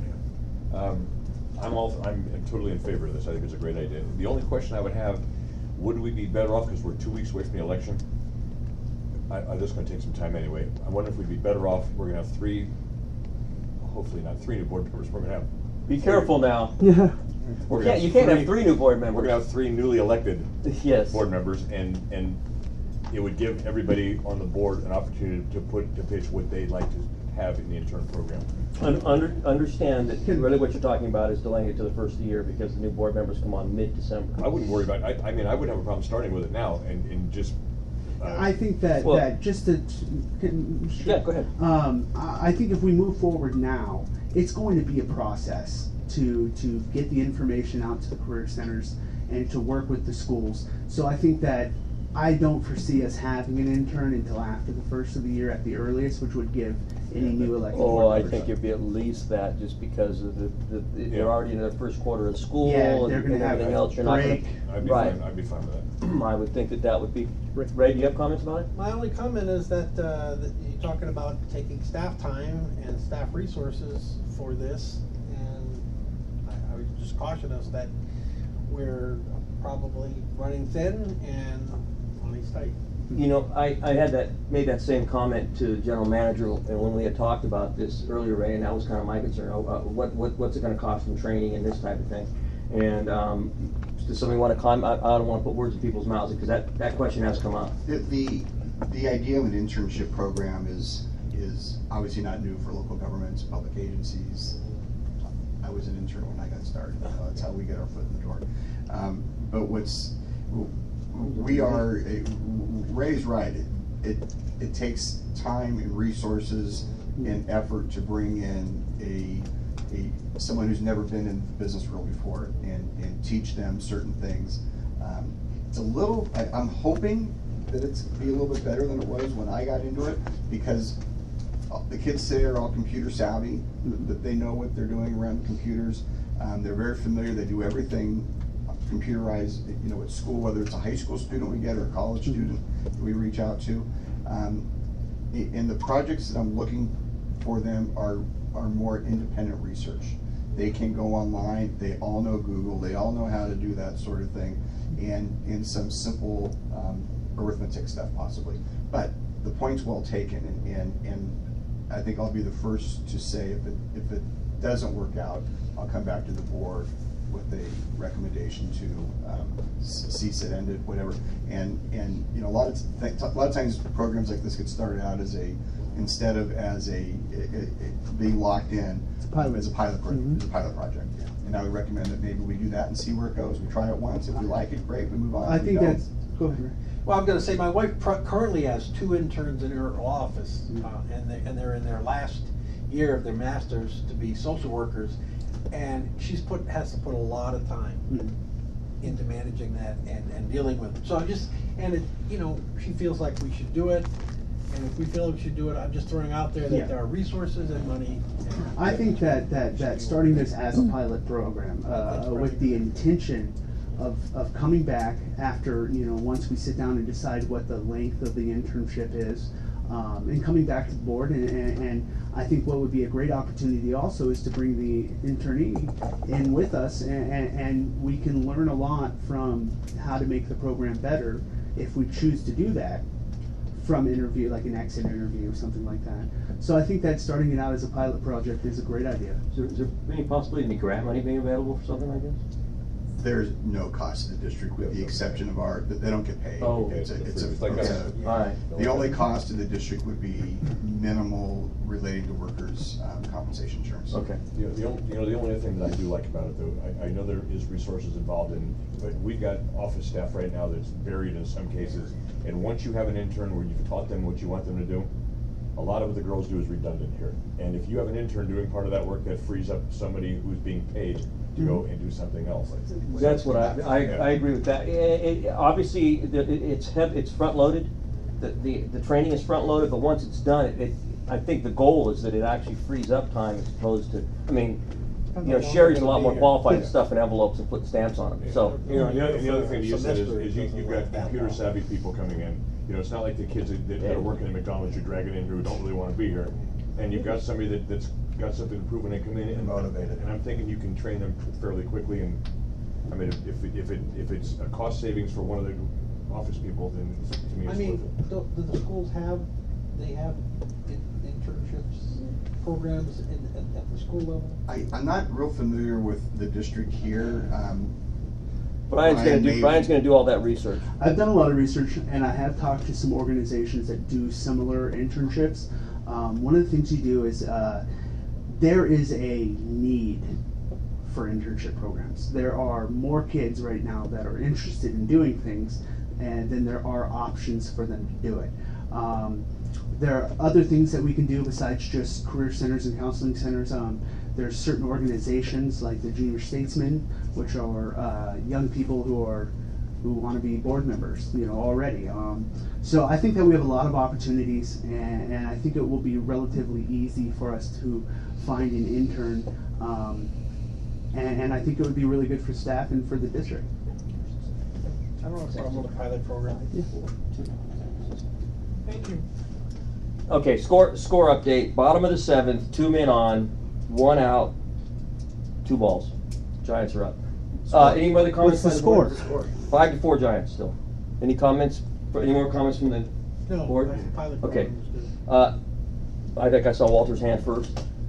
I'm totally in favor of this. I think it's a great idea. The only question I would have, would we be better off, because we're 2 weeks away from the election? This is going to take some time anyway. I wonder if we'd be better off. We're going to have three, hopefully not 3 new board members. We're going to have. Be careful now. Yeah. You can't have 3 new board members. We're going to have 3 newly elected yes. board members, and it would give everybody on the board an opportunity to pitch what they'd like to have in the intern program. Understand that really what you're talking about is delaying it to the first of the year because the new board members come on mid-December. I wouldn't worry about it. I mean, I wouldn't have a problem starting with it now and just. I think that just to. Yeah, go ahead. I think if we move forward now, it's going to be a process to get the information out to the career centers and to work with the schools. So I think that I don't foresee us having an intern until after the first of the year at the earliest, which would give any new elected board members. I think it'd be at least that, just because of they're already in their first quarter of school and they're going to have everything a else. You're break. Not gonna, I'd be fine with that. I would think that would be. Ray, do you have comments about it? My only comment is that you're talking about taking staff time and staff resources for this, and I would just caution us that we're probably running thin and money's tight. You know, I had made that same comment to the general manager when we had talked about this earlier, Ray, and that was kind of my concern. What's it going to cost from training and this type of thing? And does somebody want to comment? I don't want to put words in people's mouths because that question has come up. The idea of an internship program is obviously not new for local governments, public agencies. I was an intern when I got started. That's how we get our foot in the door. But Ray's right. It takes time and resources and effort to bring in someone who's never been in the business world before and teach them certain things. It's a little. I'm hoping that it's be a little bit better than it was when I got into it, because the kids today are all computer savvy. That they know what they're doing around computers. They're very familiar. They do everything computerized, at school, whether it's a high school student we get or a college student we reach out to. And the projects that I'm looking for them are more independent research. They can go online, they all know Google, they all know how to do that sort of thing, and in some simple arithmetic stuff possibly. But the point's well taken, and I think I'll be the first to say if it doesn't work out, I'll come back to the board with a recommendation to cease it, end it, whatever. And a lot of times programs like this get started out as instead of as being locked in as a pilot project. Mm-hmm. As a pilot project. Yeah. And I would recommend that maybe we do that and see where it goes. We try it once. If we like it, great. We move on. I think that's. Go ahead, Ray. Well, I'm going to say my wife currently has 2 interns in her office, and they're in their last year of their masters to be social workers, and has to put a lot of time into managing that and dealing with it. So she feels like we should do it. And if we feel we should do it, I'm just throwing out there Yeah. that there are resources and money. I think that starting this as a pilot program, with the intention of coming back after, once we sit down and decide what the length of the internship is, and coming back to the board, and I think what would be a great opportunity also is to bring the internee in with us, and we can learn a lot from how to make the program better if we choose to do that from interview, like an exit interview or something like that. So I think that starting it out as a pilot project is a great idea. Is there any possibility of any grant money being available for something like this? There's no cost to the district with the exception of they don't get paid. Oh, It's all right. the only cost to the district would be minimal relating to workers' compensation insurance. Okay. The only other thing that I do like about it, though, I know there is resources involved in, but we've got office staff right now that's buried in some cases. And once you have an intern where you've taught them what you want them to do, a lot of what the girls do is redundant here. And if you have an intern doing part of that work, that frees up somebody who's being paid to go and do something else. That's what I agree with that. Obviously, it's front loaded. The training is front loaded, but once it's done, I think the goal is that it actually frees up time as opposed to. I mean, Sherry's a lot more qualified to stuff in envelopes and put stamps on them. So the other thing you said is you've got computer savvy people coming in. It's not like the kids that are working at McDonald's you're dragging in who don't really want to be here, and you've got somebody that's got something to prove when they come in and motivated. And I'm thinking you can train them fairly quickly. And I mean, if it's a cost savings for one of the office people, then to me it's worth it. Do the schools have internships programs at the school level? I'm not real familiar with the district here. Brian's going to do all that research. I've done a lot of research, and I have talked to some organizations that do similar internships. One of the things you do is there is a need for internship programs. There are more kids right now that are interested in doing things, and then there are options for them to do it. There are other things that we can do besides just career centers and counseling centers. There's certain organizations like the Junior Statesmen, which are young people who want to be board members, already. So I think that we have a lot of opportunities, and I think it will be relatively easy for us to find an intern, and I think it would be really good for staff and for the district. I don't have a problem with a pilot program. Thank you. Okay, score update. Bottom of the 7th, 2 men on, 1 out, 2 balls. Giants are up. Any other comments? What's the by the score? board? 5-4 Giants still. Any comments? Any more comments from the board? Pilot Okay. program was good. I think I saw Walter's hand first.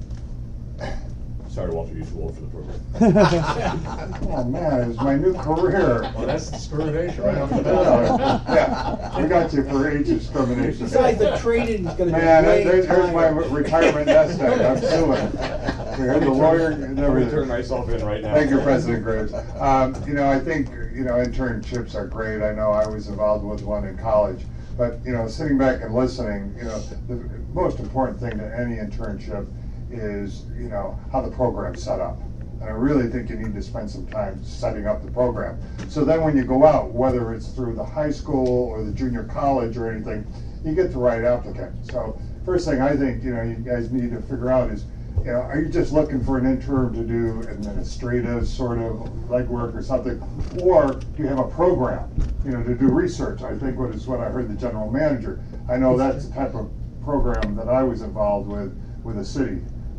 Sorry, Walter, you're too old for the program. Oh, man, it was my new career. Well, that's discrimination right off the Yeah, we got you for age discrimination. Besides, the training is going to be Man, way there's my higher. retirement nest egg. I'm suing. Here's the lawyer and I'm going to everything. turn myself in right now. Thank you, President Graves. I think, internships are great. I know I was involved with one in college. But, sitting back and listening, the most important thing to any internship is, how the program's set up. And I really think you need to spend some time setting up the program. So then when you go out, whether it's through the high school or the junior college or anything, you get the right applicant. So first thing I think, you guys need to figure out is, are you just looking for an intern to do administrative sort of legwork or something? Or do you have a program, to do research? I think what I heard the general manager. I know that's the type of program that I was involved with the city.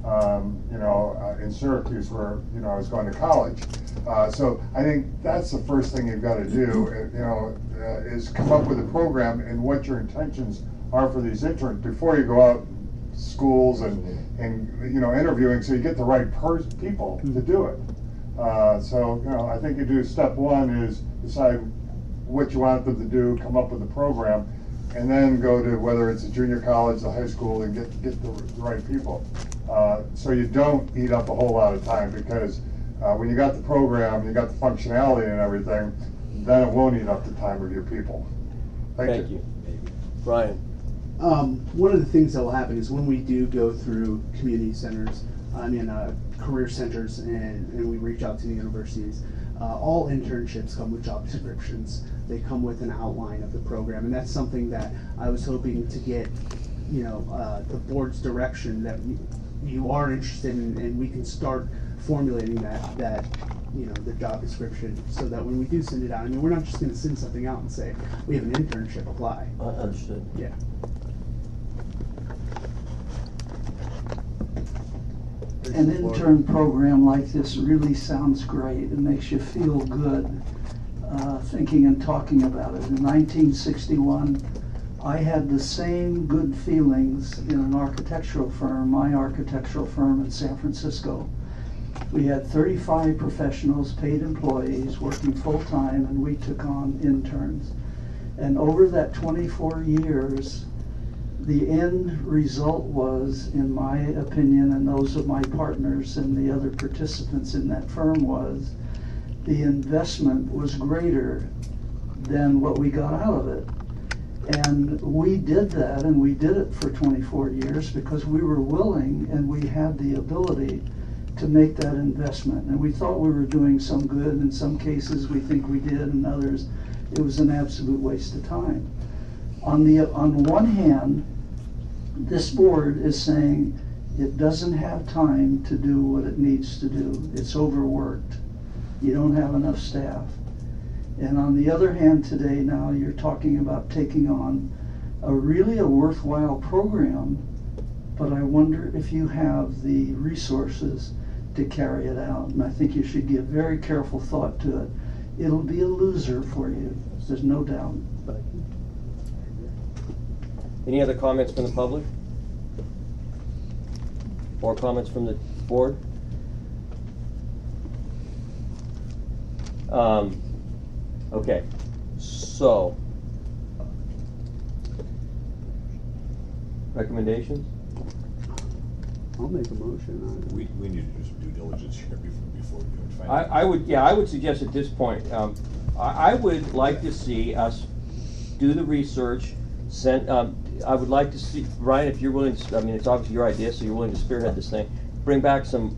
In Syracuse where, I was going to college. So I think that's the first thing you've got to do, is come up with a program and what your intentions are for these interns before you go out schools and interviewing so you get the right people to do it. I think you do step one is decide what you want them to do, come up with a program, and then go to whether it's a junior college, the high school, and get the right people. So you don't eat up a whole lot of time, because when you got the program, you got the functionality and everything, then it won't eat up the time of your people. Thank you. Brian. One of the things that will happen is when we do go through community centers, career centers, and we reach out to the universities, all internships come with job descriptions. They come with an outline of the program, and that's something that I was hoping to get, the board's direction that you are interested in, and we can start formulating that the job description, so that when we do send it out, we're not just going to send something out and say we have an internship, apply. Understood. Yeah. An intern program like this really sounds great. It makes you feel good thinking and talking about it. In 1961, I had the same good feelings in an architectural firm, my architectural firm in San Francisco. We had 35 professionals, paid employees, working full-time, and we took on interns. And over that 24 years, the end result was, in my opinion, and those of my partners and the other participants in that firm, was the investment was greater than what we got out of it. And we did that, and we did it for 24 years because we were willing and we had the ability to make that investment. And we thought we were doing some good. In some cases we think we did, and others it was an absolute waste of time. On one hand, this board is saying it doesn't have time to do what it needs to do. It's overworked. You don't have enough staff. And on the other hand, today now you're talking about taking on a worthwhile program, but I wonder if you have the resources to carry it out. And I think you should give very careful thought to it. It'll be a loser for you. There's no doubt. Any other comments from the public? Or comments from the board? Okay, so recommendations? I'll make a motion on it. We need to do some due diligence here before we even find out. I would suggest at this point, I would like to see us do the research. I would like to see, Ryan, if you're willing to, it's obviously your idea, so you're willing to spearhead this thing. Bring back some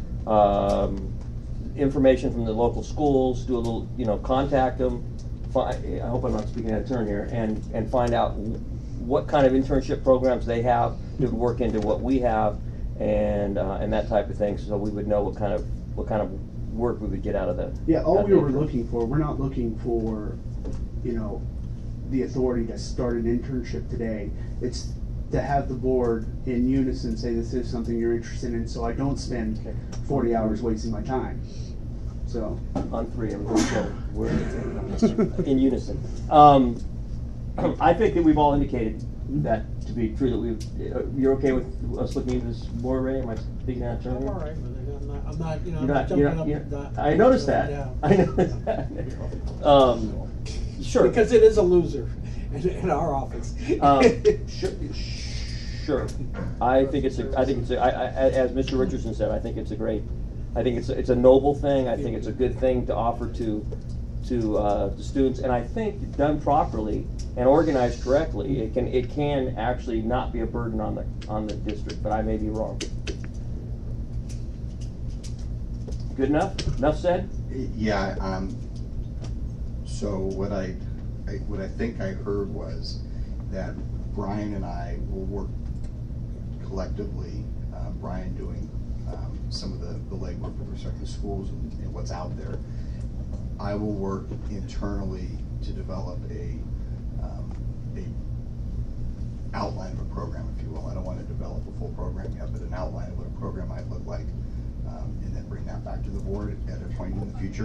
information from the local schools, do a little, contact them. I hope I'm not speaking out of turn here, and find out what kind of internship programs they have that would work into what we have, and that type of thing, so we would know what kind of work we would get out of that. Yeah, all we were looking for, we're not looking for, the authority to start an internship today. It's to have the board in unison say this is something you're interested in, so I don't spend 40 hours wasting my time. So on three, we're in unison. I think that we've all indicated that to be true. That you're okay with us looking into this more, Ray? Am I speaking out of turn I'm here? all right with it. I'm not, I'm You're not jumping up and down. I noticed So, that. yeah. I noticed that. Sure. Because it is a loser in our office. Sure. I think it's as Mr. Richardson said, I think it's a noble thing. I think it's a good thing to offer to the students, and I think done properly and organized correctly, it can actually not be a burden on the district. But I may be wrong. Good enough? Enough said? Yeah. So what I think I heard was that Brian and I will work collectively. Brian doing some of the legwork with respect to schools and what's out there. I will work internally to develop a outline of a program, if you will. I don't want to develop a full program yet, but an outline of what a program might look like, and then bring that back to the board at a point in the future.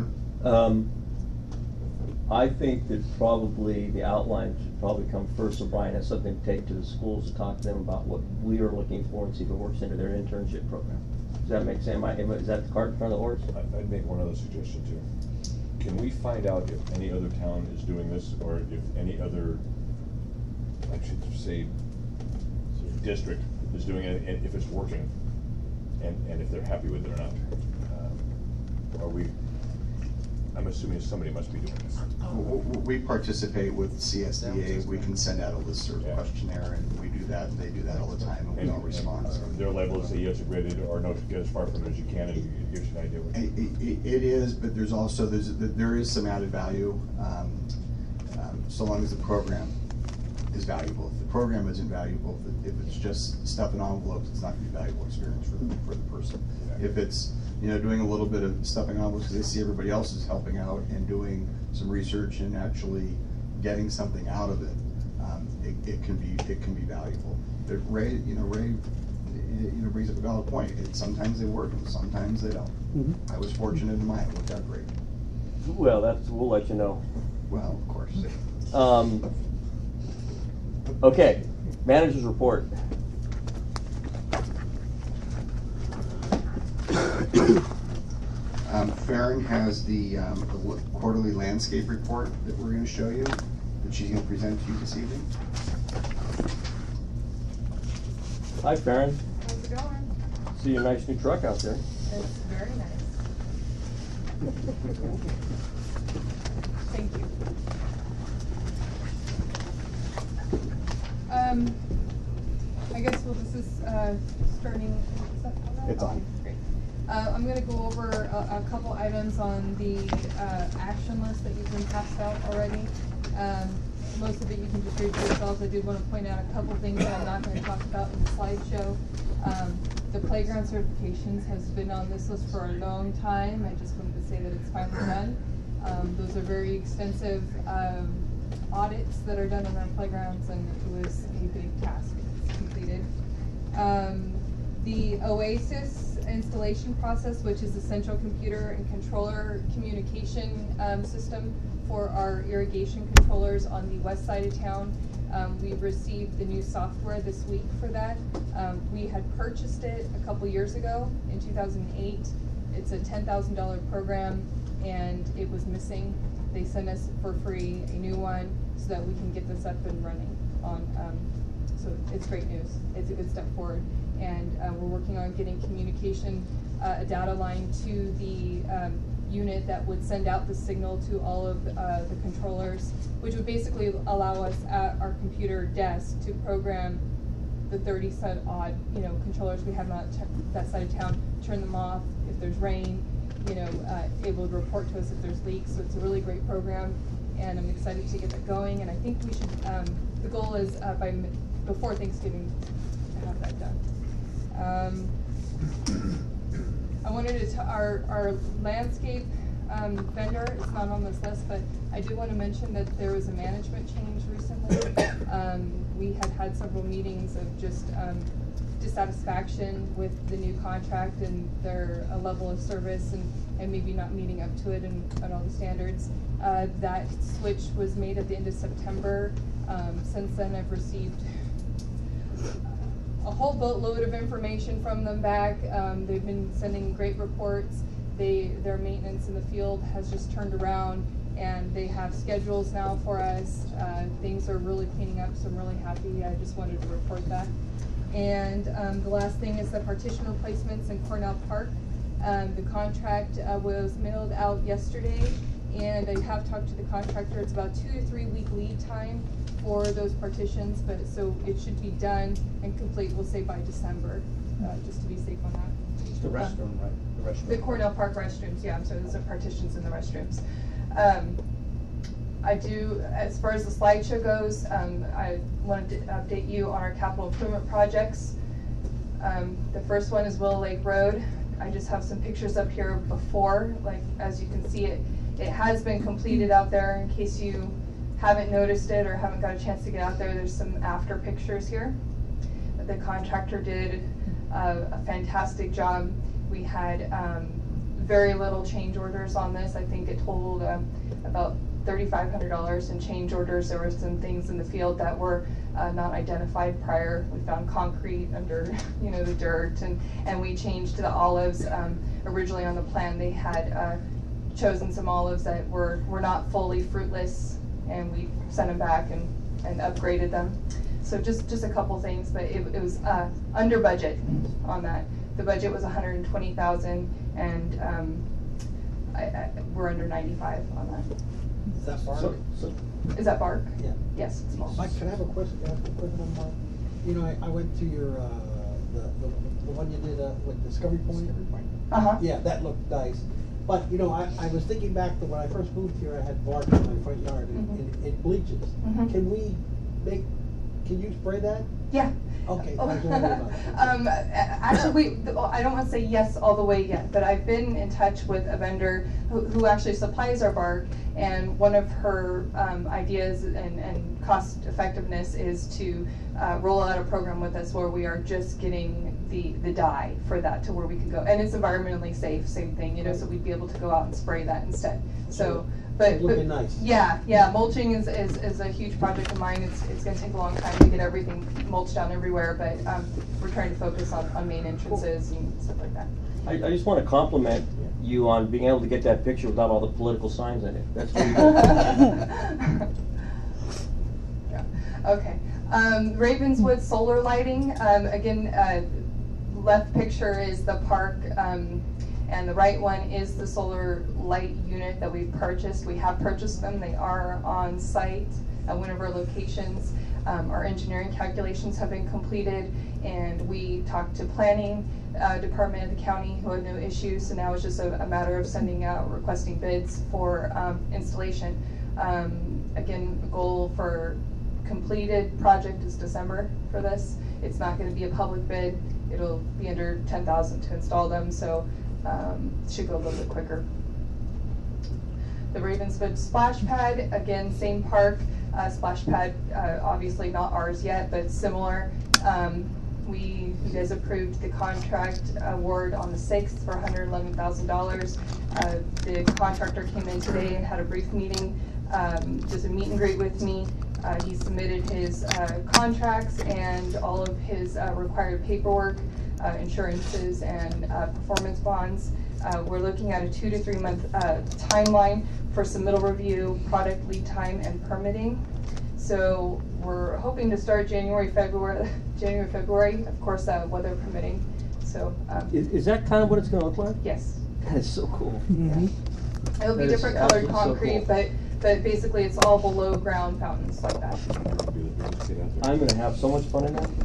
I think that probably the outline should probably come first, so Brian has something to take to the schools to talk to them about what we are looking for and see if it works into their internship program. Does that make sense? Is that the cart in front of the horse? I'd make one other suggestion too. Can we find out if any other town is doing this, or if any other, I should say, district is doing it, and if it's working, and if they're happy with it or not? I'm assuming somebody must be doing this. We participate with CSDA. We can send out a listserv questionnaire, and we do that, and they do that all the time, and we don't respond. Their label is say yes, agreed, or no, to get as far from it as you can, and it gives you an idea. It is, but there's also, there is some added value, so long as the program is valuable. If the program isn't valuable, if it's just stuff in envelopes, it's not going to be a valuable experience for the person. If it's, doing a little bit of stuffing envelopes because they see everybody else is helping out and doing some research and actually getting something out of it, it can be valuable. But Ray brings up a valid point. Sometimes they work and sometimes they don't. Mm-hmm. I was fortunate in mine; it worked out great. Well, we'll let you know. Well, of course. Okay, manager's report. Farron has the quarterly landscape report that we're going to show you, that she's going to present to you this evening. Hi, Farron. How's it going? See a nice new truck out there. It's very nice. Thank you. I guess this is starting. Is that on? It's on. Great. I'm going to go over a couple items on the action list that you've been passed out already. Most of it you can just read for yourselves. I did want to point out a couple things that I'm not going to talk about in the slideshow. The playground certifications has been on this list for a long time. I just wanted to say that it's finally done. Those are very extensive audits that are done on our playgrounds, and it was a big task. It's completed. The OASIS installation process, which is the central computer and controller communication system for our irrigation controllers on the west side of town. We received the new software this week for that. We had purchased it a couple years ago in 2008. It's a $10,000 program, and it was missing. They sent us for free a new one so that we can get this up and running on. So it's great news. It's a good step forward, and we're working on getting communication, a data line to the unit that would send out the signal to all of the controllers, which would basically allow us at our computer desk to program the 30-some odd, controllers we have on that side of town, turn them off if there's rain, able to report to us if there's leaks. So it's a really great program, and I'm excited to get that going. And I think we should, the goal is before Thanksgiving to have that done. I wanted to, our landscape vendor, it's not on this list, but I do want to mention that there was a management change recently. We had several meetings of just dissatisfaction with the new contract and their level of service and maybe not meeting up to it and all the standards. That switch was made at the end of September. Since then I've received a whole boatload of information from them back. They've been sending great reports. Their maintenance in the field has just turned around, and they have schedules now for us. Things are really cleaning up, so I'm really happy. I just wanted to report that. And the last thing is the partition replacements in Cornell Park. The contract was mailed out yesterday, and I have talked to the contractor. It's about 2 to 3 week lead time for those partitions, but so it should be done and complete, we'll say by December, just to be safe on that. It's the restroom, right? The restroom. The Cornell Park restrooms, yeah, so there's some partitions in the restrooms. I do, as far as the slideshow goes, I wanted to update you on our capital improvement projects. The first one is Willow Lake Road. I just have some pictures up here before, like as you can see it has been completed out there. In case you haven't noticed it or haven't got a chance to get out there, there's some after pictures here. The contractor did a fantastic job. We had very little change orders on this. I think it totaled about $3,500 in change orders. There were some things in the field that were not identified prior. We found concrete under the dirt, and we changed to the olives. Originally on the plan they had chosen some olives that were not fully fruitless, and we sent them back and upgraded them. So just a couple things, but it was under budget on that. The budget was $120,000, and we're under 95 on that. Is that bark? So, Is that bark? Yeah. Yes, it's mulch. Mike, can I have a question? Can I ask a question on Mark? You know, I went to your, the one you did, with Discovery Point. Uh-huh. Yeah, that looked nice. But, you know, I was thinking back to when I first moved here, I had bark in my front yard and it bleaches. Mhm. Can you spray that? Yeah. Okay. I was wondering about that. Actually, I don't want to say yes all the way yet, but I've been in touch with a vendor who actually supplies our bark, and one of her ideas and cost effectiveness is to roll out a program with us where we are just getting the dye for that to where we can go, and it's environmentally safe, same thing, you know, so we'd be able to go out and spray that instead. So. It would be nice. Yeah, mulching is a huge project of mine. It's gonna take a long time to get everything mulched down everywhere, but we're trying to focus on main entrances and stuff like that. I just want to compliment you on being able to get that picture without all the political signs in it. That's really good. Yeah. Okay. Ravenswood solar lighting. Again, left picture is the park. And the right one is the solar light unit that we've purchased. We have purchased them. They are on site at one of our locations. Our engineering calculations have been completed, and we talked to planning department of the county who had no issues. So now it's just a matter of sending out, requesting bids for installation. Again, the goal for completed project is December for this. It's not going to be a public bid. It'll be under $10,000 to install them. So. Should go a little bit quicker. The Ravenswood splash pad, again, same park. Splash pad, obviously not ours yet, but similar. You guys approved the contract award on the 6th for $111,000. The contractor came in today and had a brief meeting, just a meet and greet with me. He submitted his contracts and all of his required paperwork. Insurances and performance bonds. We're looking at a 2 to 3 month timeline for submittal review, product lead time, and permitting. So we're hoping to start January, February, of course, weather permitting. So is that kind of what it's going to look like? Yes. That is so cool. Mm-hmm. It'll be different colored concrete, so cool. but basically it's all below ground fountains like that. I'm going to have so much fun in that.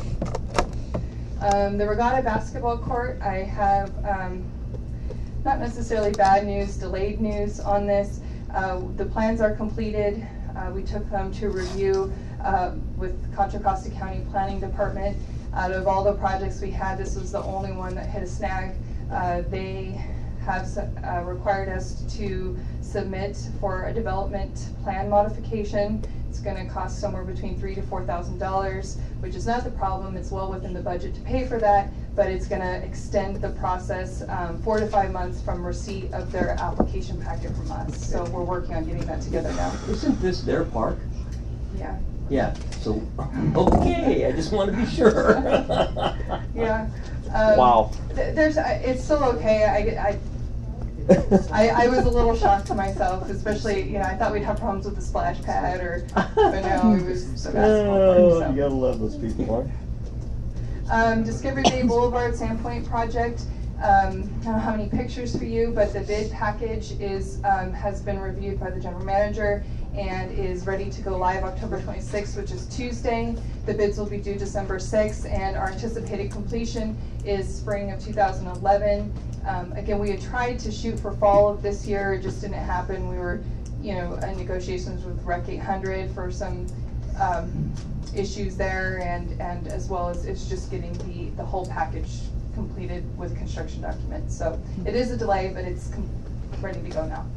The regatta basketball court, I have not necessarily bad news, delayed news on this. The plans are completed. We took them to review with Contra Costa County Planning Department. Out of all the projects we had, this was the only one that hit a snag. They have required us to submit for a development plan modification. It's going to cost somewhere between $3,000 to $4,000, which is not the problem. It's well within the budget to pay for that, but it's going to extend the process 4 to 5 months from receipt of their application packet from us. So we're working on getting that together now. Isn't this their park? Yeah. Yeah. So, okay, I just want to be sure. Yeah. Wow. It's still okay. I was a little shocked to myself, especially, you know, I thought we'd have problems with the splash pad, but no, it was the basketball park. So. You gotta love those people, huh? Discovery Bay Boulevard Sandpoint project. I don't know how many pictures for you, but the bid package has been reviewed by the general manager and is ready to go live October 26th, which is Tuesday. The bids will be due December 6th, and our anticipated completion is spring of 2011. Again, we had tried to shoot for fall of this year. It just didn't happen. We were, you know, in negotiations with Rec 800 for some issues there, and as well as it's just getting the whole package completed with construction documents. So it is a delay, but it's ready to go now.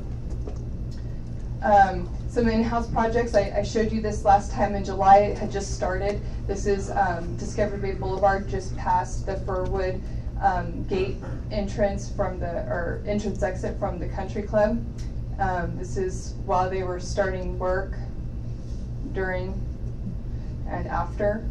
Some in-house projects, I showed you this last time in July. It had just started. This is Discovery Bay Boulevard, just past the Furwood gate entrance entrance exit from the country club. This is while they were starting work, during and after.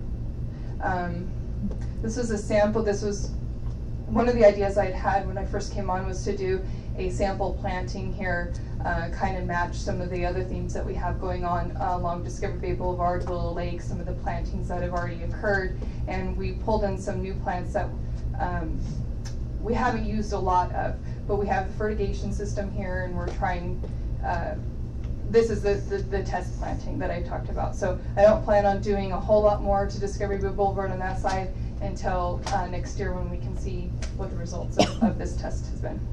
This was a sample. This was one of the ideas I had when I first came on, was to do a sample planting here, kind of match some of the other themes that we have going on along Discovery Bay Boulevard, Willow Lake, some of the plantings that have already occurred, and we pulled in some new plants that we haven't used a lot of, but we have the fertigation system here, and we're trying, this is the test planting that I talked about. So I don't plan on doing a whole lot more to Discovery Boulevard on that side until next year, when we can see what the results of this test has been.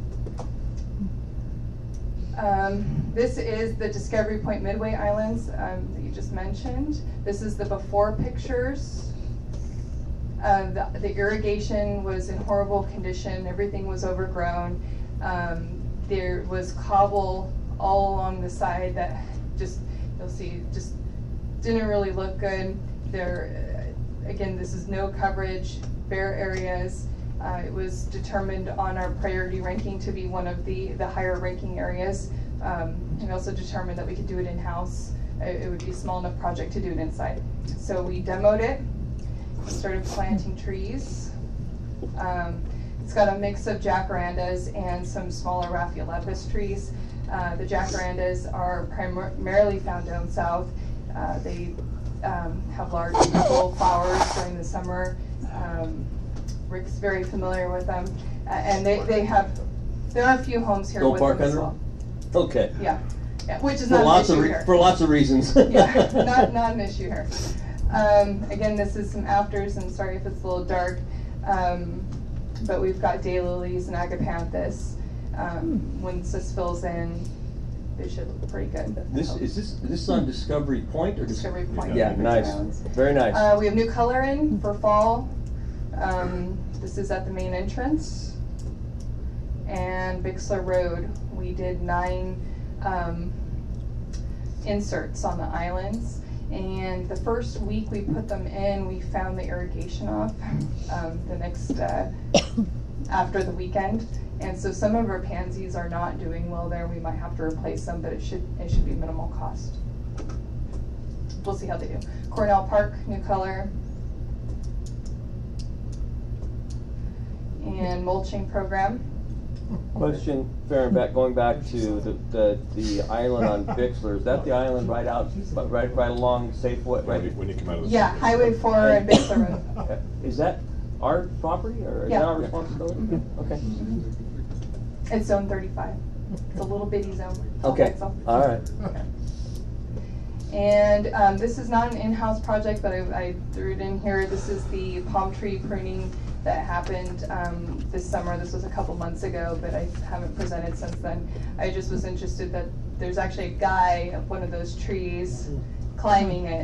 This is the Discovery Point Midway Islands that you just mentioned. This is the before pictures. The irrigation was in horrible condition. Everything was overgrown. There was cobble all along the side that you'll see, just didn't really look good. There, again, this is no coverage, bare areas. It was determined on our priority ranking to be one of the higher ranking areas. We also determined that we could do it in-house. It would be a small enough project to do it inside. So we demoed it, started planting trees. It's got a mix of jacarandas and some smaller Rhaphiolapis trees. The jacarandas are primarily found down south. They have large full flowers during the summer. Rick's very familiar with them, and there are a few homes here Go with park them as under well. them? Okay. Yeah, which is For not lots an of issue here. for lots of reasons. Yeah, not an issue here. Again, this is some afters, and sorry if it's a little dark, but we've got daylilies and agapanthus. Once this fills in, they should look pretty good. Is this on Discovery Point or Discovery Point? Yeah, nice, very nice. We have new color in for fall. This is at the main entrance. And Bixler Road, we did 9 inserts on the islands. And the first week we put them in, we found the irrigation off the next, after the weekend. And so some of our pansies are not doing well there. We might have to replace them, but it should be minimal cost. We'll see how they do. Cornell Park, new color. And mulching program. Question, Farron, going back to the island on Bixler. Is that the island right along Safeway? Right when you come out of the Yeah, Highway 4 and Bixler Road. Is that our property or is that our responsibility? Okay. It's zone 35. It's a little bitty zone. Okay. All right. Okay. And this is not an in-house project, but I threw it in here. This is the palm tree pruning that happened this summer. This was a couple months ago, but I haven't presented since then. I just was interested that there's actually a guy up one of those trees climbing it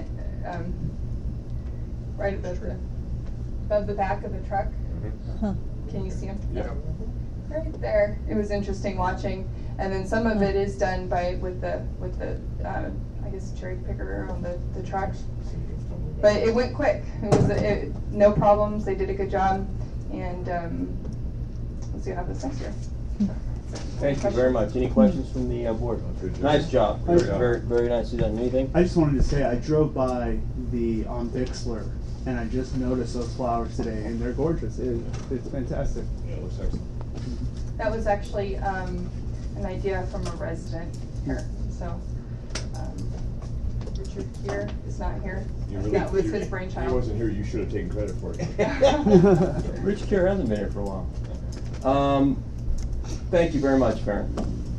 right above the back of the truck. Huh. Can you see him? Yeah. Right there. It was interesting watching, and then some of it is done with the I guess cherry picker on the truck. But it went quick. It was no problems. They did a good job, and we'll see what happens next year. Thank you very much. Any questions from the board? Nice job. Very nicely done. Anything? I just wanted to say I drove by on Bixler and I just noticed those flowers today, and they're gorgeous. It's fantastic. Yeah, it looks excellent. That was actually an idea from a resident here. So Richard Keir is not here. That was his brainchild. He wasn't here. You should have taken credit for it. Rich Keir hasn't been here for a while. Thank you very much, Farron.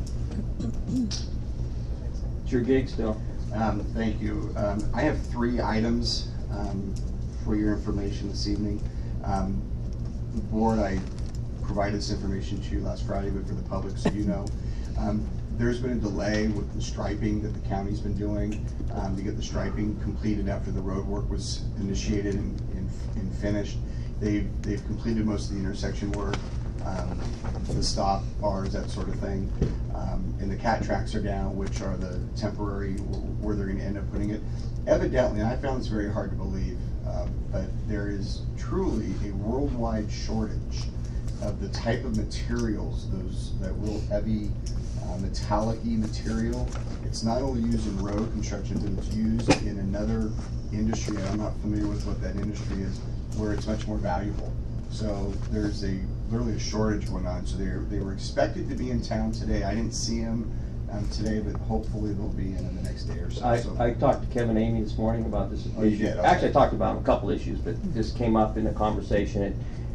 It's your gig still. Thank you. I have 3 items for your information this evening. The board, I provided this information to you last Friday, but for the public, so you know. There's been a delay with the striping that the county's been doing to get the striping completed after the road work was initiated and finished. They've completed most of the intersection work, the stop bars, that sort of thing. And the cat tracks are down, which are the temporary where they're going to end up putting it. Evidently, and I found this very hard to believe, but there is truly a worldwide shortage of the type of materials, that real heavy metallic-y material. It's not only used in road construction, but it's used in another industry, and I'm not familiar with what that industry is, where it's much more valuable. So there's literally a shortage going on. So they were expected to be in town today. I didn't see them today, but hopefully they'll be in the next day or so. I talked to Kevin and Amy this morning about this Oh, you issue. did? Okay. Actually, I talked about a couple issues, but this came up in the conversation.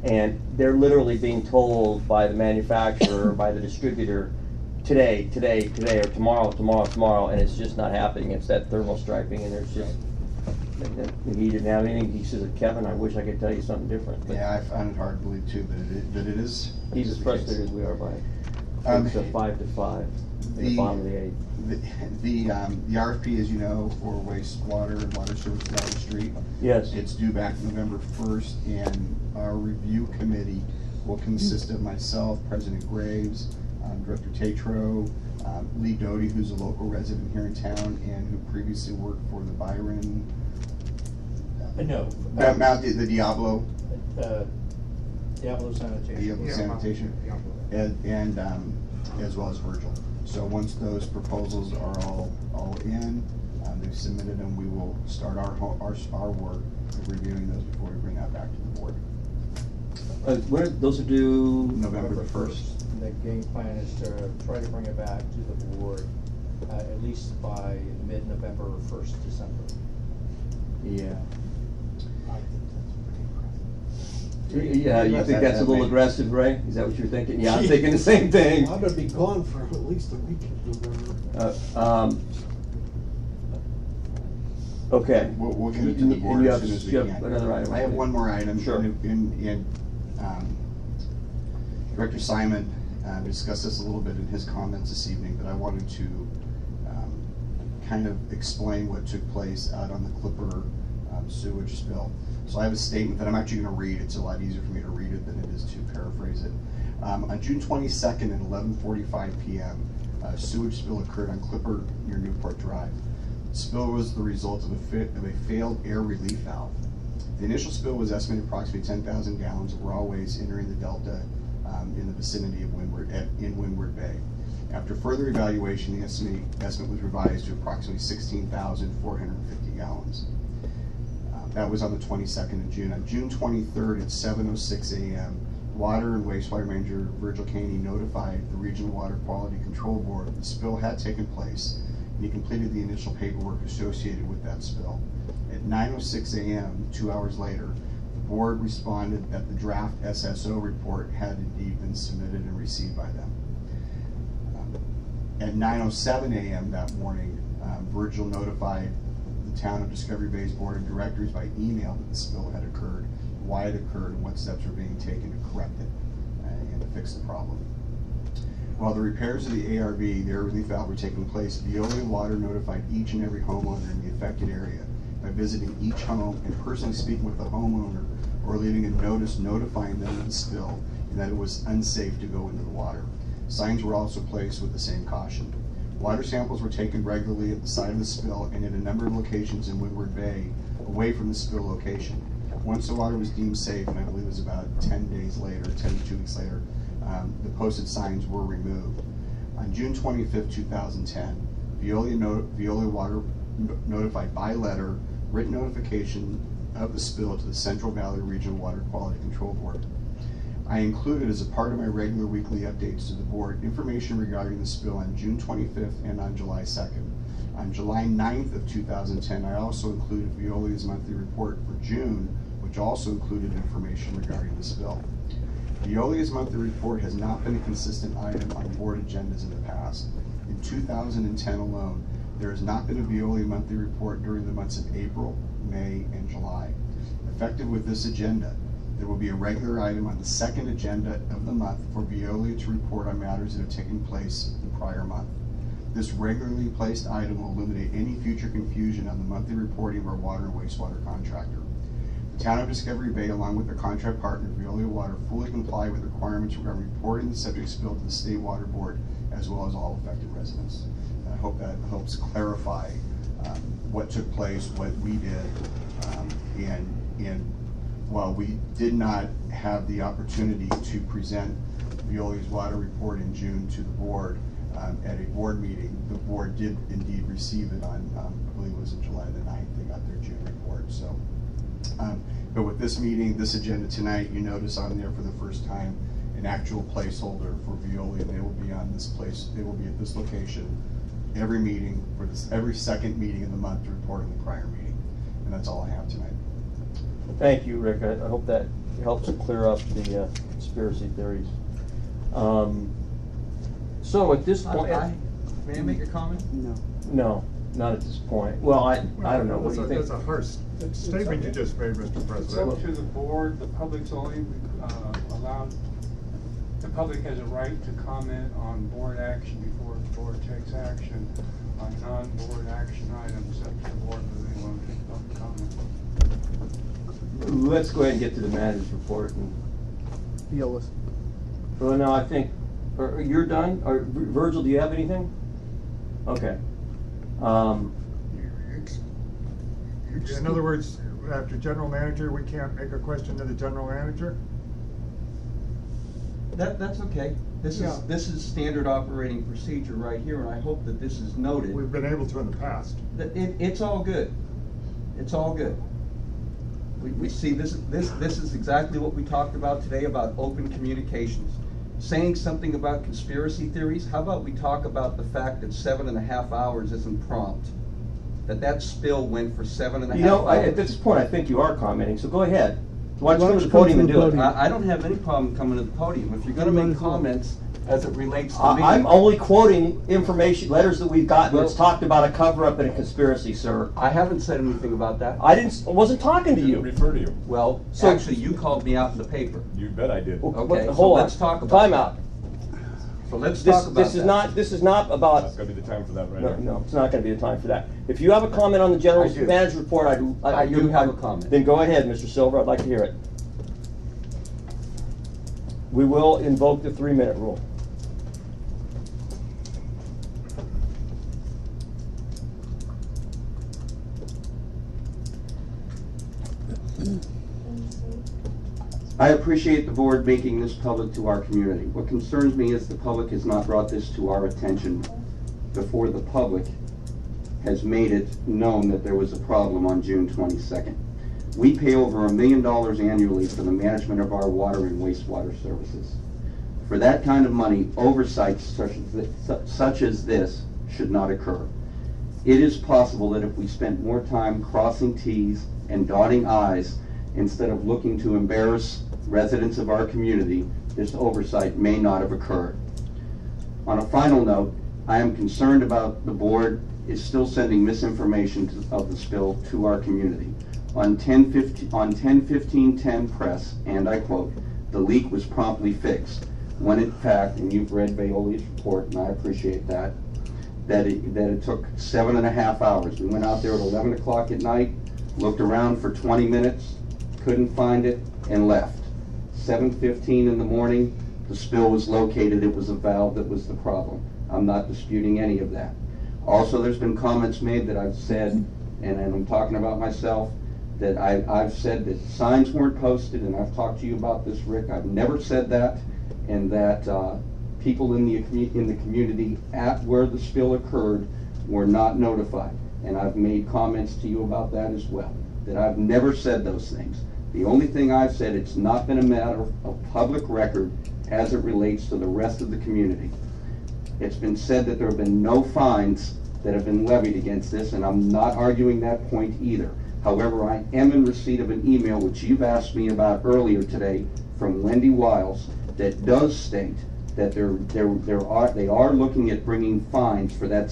And they're literally being told by the manufacturer or by the distributor, today, or tomorrow, and it's just not happening. It's that thermal striping, and there's just, he didn't have anything. He says, Kevin, I wish I could tell you something different. But Yeah, I find it hard to believe too, but it is. he's as frustrated as we are by it. It's a 5 to 5 in the bottom of the 8th. The RFP, as you know, for wastewater and water service down the street. Yes. It's due back November 1st, and our review committee will consist of myself, President Graves, Director Tatro, Lee Doty, who's a local resident here in town and who previously worked for the Byron. No. The Diablo. Diablo Sanitation. Diablo Sanitation. And as well as Virgil. So once those proposals are all in, they've submitted them, we will start our work of reviewing those before we bring that back to the board. Those are due November the 1st. The game plan is to try to bring it back to the board at least by mid-November or 1st December. Yeah. Yeah, you think that's a little aggressive, Ray? Is that what you're thinking? Yeah, I'm thinking the same thing. I'm gonna be gone for at least a week in November. Okay. We'll get it to the board as soon as we can. Another item. I have one more item. Sure. Director Simon discussed this a little bit in his comments this evening, but I wanted to kind of explain what took place out on the Clipper sewage spill. So I have a statement that I'm actually going to read. It's a lot easier for me to read it than it is to paraphrase it. On June 22nd at 11:45 p.m., a sewage spill occurred on Clipper near Newport Drive. The spill was the result of a failed air relief valve. The initial spill was estimated approximately 10,000 gallons of raw waste entering the delta in the vicinity of Windward Bay. After further evaluation, the estimate was revised to approximately 16,450 gallons. That was on the 22nd of June. On June 23rd at 7:06 a.m., Water and Wastewater Manager Virgil Caney notified the Regional Water Quality Control Board that the spill had taken place, and he completed the initial paperwork associated with that spill. At 9:06 a.m., 2 hours later, the board responded that the draft SSO report had indeed been submitted and received by them. At 9:07 a.m. that morning, Virgil notified the Town of Discovery Bay's Board of Directors by email that the spill had occurred, why it occurred, and what steps were being taken to correct it and to fix the problem. While the repairs of the ARV, the air relief valve, were taking place, Veolia Water notified each and every homeowner in the affected area by visiting each home and personally speaking with the homeowner or leaving a notice notifying them of the spill and that it was unsafe to go into the water. Signs were also placed with the same caution. Water samples were taken regularly at the site of the spill and in a number of locations in Windward Bay away from the spill location. Once the water was deemed safe, and I believe it was about 10 days later, 10 to 2 weeks later, the posted signs were removed. On June 25th, 2010, Veolia Water notified by letter written notification of the spill to the Central Valley Regional Water Quality Control Board. I included as a part of my regular weekly updates to the board information regarding the spill on June 25th and on July 2nd. On July 9th of 2010, I also included Veolia's monthly report for June, which also included information regarding the spill. Veolia's monthly report has not been a consistent item on board agendas in the past. In 2010 alone, there has not been a Veolia monthly report during the months of April, May, and July. Effective with this agenda, there will be a regular item on the second agenda of the month for Veolia to report on matters that have taken place the prior month. This regularly placed item will eliminate any future confusion on the monthly reporting of our water and wastewater contractor. The Town of Discovery Bay, along with their contract partner, Veolia Water, fully comply with requirements regarding reporting the subject spill to the State Water Board, as well as all affected residents. And I hope that helps clarify what took place, what we did, and while we did not have the opportunity to present Veolia's water report in June to the board at a board meeting, the board did indeed receive it on, I believe it was in July the 9th, they got their June report. So, but with this meeting, this agenda tonight, you notice on there for the first time an actual placeholder for Veolia. They will be on this place, they will be at this location every meeting, for this every second meeting of the month to report on the prior meeting. And that's all I have tonight. Thank you, Rick. I hope that helps clear up the conspiracy theories. So at this point, May I make a comment? no, not at this point. Well, I don't know. What do you think? That's a harsh statement you just made, Mr. It's up President. to the board, the public's only allowed, the public has a right to comment on board action before the board takes action on non-board action items. Up to the board whether they want to take public comment. Let's go ahead and get to the manager's report. Deal. Well, no, I think, you're done? Or Virgil, do you have anything? Okay. In other words, after general manager, we can't make a question to the general manager? That's okay. This is standard operating procedure right here, and I hope that this is noted. We've been able to in the past. It's all good. It's all good. We see this is exactly what we talked about today about open communications. Saying something about conspiracy theories, how about we talk about the fact that 7.5 hours isn't prompt? That spill went for 7.5 hours. You know, at this point, I think you are commenting, so go ahead. Why don't you come to the podium and do it? I don't have any problem coming to the podium. If you're going to make comments as it relates to me. I'm only quoting information, letters that we've gotten that's talked about a cover-up and a conspiracy, sir. I haven't said anything about that. I wasn't talking to you. Refer to you. Well, So- actually, you called me out in the paper. You bet I did. Okay, so Hold on. let's talk about Time that. out. So let's talk about This is not about. That's gonna be the time for that right No, now. no, it's not gonna be the time for that. If you have a comment on the general I do. manager's report, I do have a comment. Then go ahead, Mr. Silver, I'd like to hear it. We will invoke the 3-minute rule. I appreciate the board making this public to our community. What concerns me is the public has not brought this to our attention before the public has made it known that there was a problem on June 22nd. We pay over $1 million annually for the management of our water and wastewater services. For that kind of money, oversights such as this should not occur. It is possible that if we spent more time crossing T's and dotting I's instead of looking to embarrass residents of our community, this oversight may not have occurred. On a final note, I am concerned about the board is still sending misinformation of the spill to our community. On 10/15/10 press, and I quote, "The leak was promptly fixed," when in fact, and you've read Baoli's report, and I appreciate that it took 7.5 hours. We went out there at 11 o'clock at night, looked around for 20 minutes, couldn't find it, and left. 7:15 in the morning, the spill was located. It was a valve that was the problem. I'm not disputing any of that. Also, there's been comments made that I've said, and I'm talking about myself, that I've said that signs weren't posted, and I've talked to you about this, Rick. I've never said that, and that people in the community at where the spill occurred were not notified. And I've made comments to you about that as well, that I've never said those things. The only thing I've said, it's not been a matter of public record as it relates to the rest of the community. It's been said that there have been no fines that have been levied against this, and I'm not arguing that point either. However, I am in receipt of an email which you've asked me about earlier today from Wendy Wiles that does state that they are looking at bringing fines for that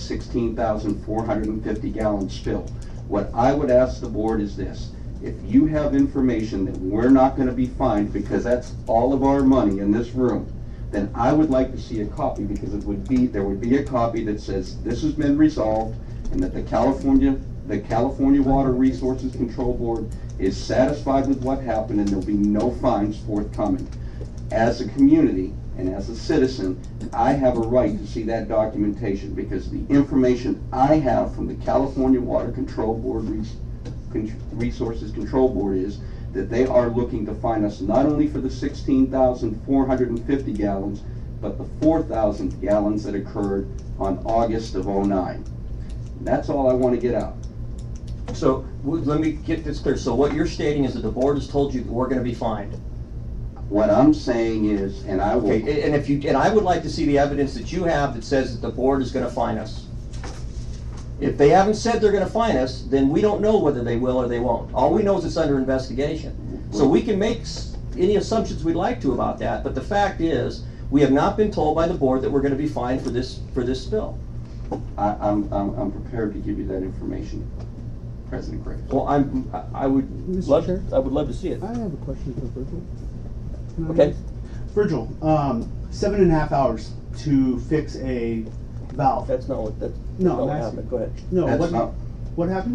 16,450 gallon spill. What I would ask the board is this: if you have information that we're not going to be fined because that's all of our money in this room, then I would like to see a copy, because there would be a copy that says this has been resolved and that the California Water Resources Control Board is satisfied with what happened and there'll be no fines forthcoming. As a community and as a citizen, I have a right to see that documentation, because the information I have from the California Water Control Board Resources Control Board is that they are looking to fine us not only for the 16,450 gallons, but the 4,000 gallons that occurred on August of '09. That's all I want to get out. So let me get this clear. So what you're stating is that the board has told you that we're going to be fined. What I'm saying is, and I will. Okay, and I would like to see the evidence that you have that says that the board is going to fine us. If they haven't said they're going to fine us, then we don't know whether they will or they won't. All we know is it's under investigation. So we can make any assumptions we'd like to about that, but the fact is, we have not been told by the board that we're gonna be fined for this spill. I'm prepared to give you that information, President Graves. Well, I would Mr. love, Chair? I would love to see it. I have a question for Virgil. Can I Okay. ask? Virgil, 7.5 hours to fix a valve. That's not what, that's No, not what I'm asking- happened, go ahead. No, That's not- what happened?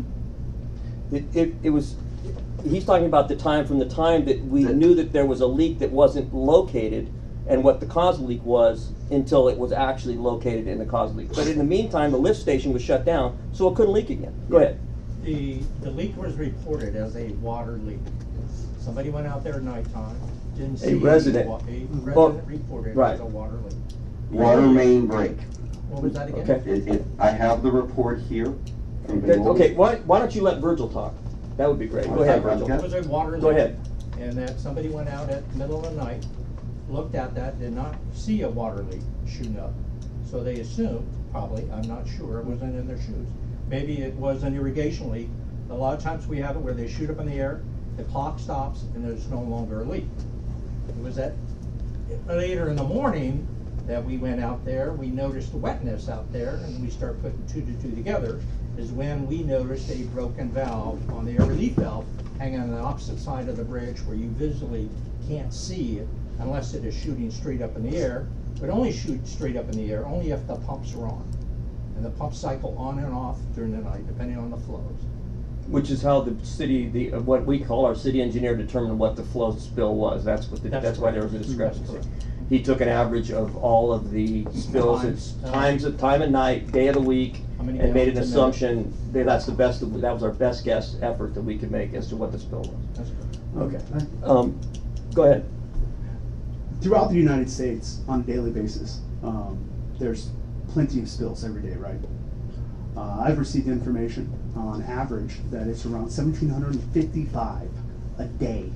It was, he's talking about the time, from the time that we knew that there was a leak that wasn't located and what the cause of the leak was until it was actually located in the cause of the leak. But in the meantime, the lift station was shut down, so it couldn't leak again. Go ahead. The leak was reported as a water leak. Somebody went out there at nighttime, didn't see. resident. A Well, resident reported it right. as a water leak. Water main break. What was that again? Okay. I have the report here. from Okay, why don't you let Virgil talk? That would be great. Go ahead, Virgil. It was a water leak. Go ahead. And that somebody went out at the middle of the night, looked at that, did not see a water leak shooting up. So they assumed, probably, I'm not sure, it wasn't in their shoes. Maybe it was an irrigation leak. A lot of times we have it where they shoot up in the air, the clock stops, and there's no longer a leak. It was at later in the morning that we went out there, we noticed the wetness out there, and we start putting two to two together, is when we noticed a broken valve on the air relief valve hanging on the opposite side of the bridge where you visually can't see it unless it is shooting straight up in the air, but only shoot straight up in the air only if the pumps are on. And the pumps cycle on and off during the night, depending on the flows. Which is how the city, what we call our city engineer determined what the flow spill was. That's what that's why there was a discrepancy. That's He took an average of all of the spills, Times, times of time of night, day of the week, How many and made an gallons a assumption that that was our best guess effort that we could make as to what the spill was. That's good. Okay. Go ahead. Throughout the United States, on a daily basis, there's plenty of spills every day, right? I've received information on average that it's around 1,755 a day.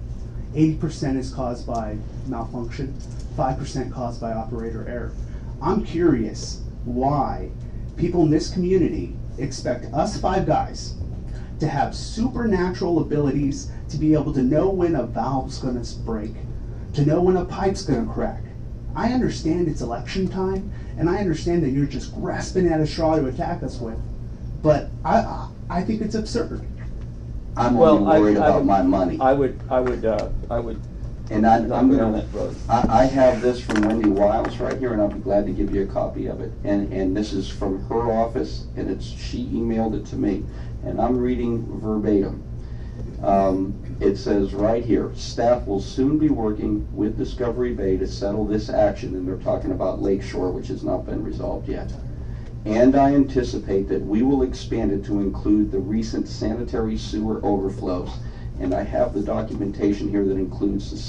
80% is caused by malfunction, 5% caused by operator error. I'm curious why people in this community expect us five guys to have supernatural abilities to be able to know when a valve's gonna break, to know when a pipe's gonna crack. I understand it's election time, and I understand that you're just grasping at a straw to attack us with, but I think it's absurd. I'm only worried about my money. I would. And I'm not go down gonna, that road. I have this from Wendy Wiles right here, and I'll be glad to give you a copy of it. And this is from her office, and she emailed it to me, and I'm reading verbatim. It says right here, staff will soon be working with Discovery Bay to settle this action, and they're talking about Lakeshore, which has not been resolved yet. And I anticipate that we will expand it to include the recent sanitary sewer overflows. And I have the documentation here that includes the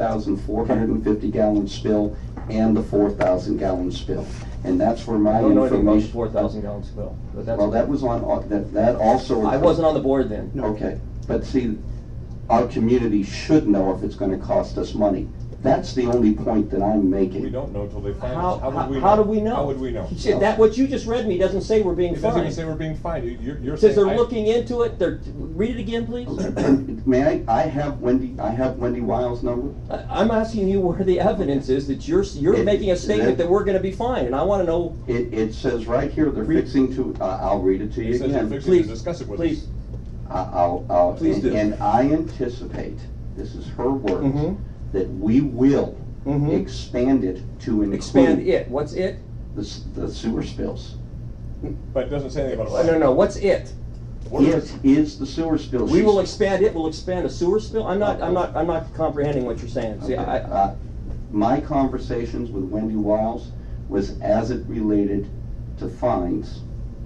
16,450 gallon spill and the 4,000 gallon spill. And that's where my I don't know anything about the information. 4,000 gallon spill. But that's Well, that was on, that also. I wasn't on the board then. Okay, but see, our community should know if it's gonna cost us money. That's the only point that I'm making. We don't know until they find How, us. How would we know? how do we know? How would we know? He said that what you just read me doesn't say we're being It doesn't even fined. say we're being fined. You're It says saying they're looking into it. Read it again, please. May I have Wendy Wiles' number? I'm asking you where the evidence is that you're making a statement that we're going to be fined, and I want to know. It says right here, they're fixing to, I'll read it to you It says they're again. fixing to discuss it with us. Please. I'll, Please do. and I anticipate, this is her words, Mhm. that we will Mhm. expand it to include. Expand it. What's it? The sewer spills. But it doesn't say anything about a No. What's it? It is the sewer spills. We will expand it. We'll expand a sewer spill. I'm not comprehending what you're saying. See, Okay. My conversations with Wendy Wiles was as it related to fines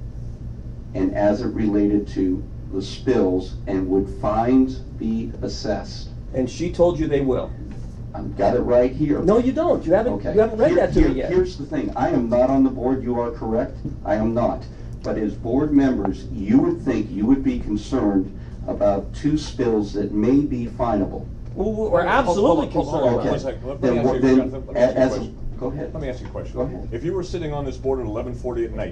and as it related to the spills, and would fines be assessed? And she told you they will. I've got it right here. No, you don't. You haven't. Okay. You haven't read that to me yet. Here's the thing. I am not on the board. You are correct. I am not. But as board members, you would think you would be concerned about two spills that may be finable. Well, we're absolutely Hold on, concerned one about it. second. Let Then me ask you a question. go ahead. Let me ask you a question. Go ahead. If you were sitting on this board at 11:40 at night,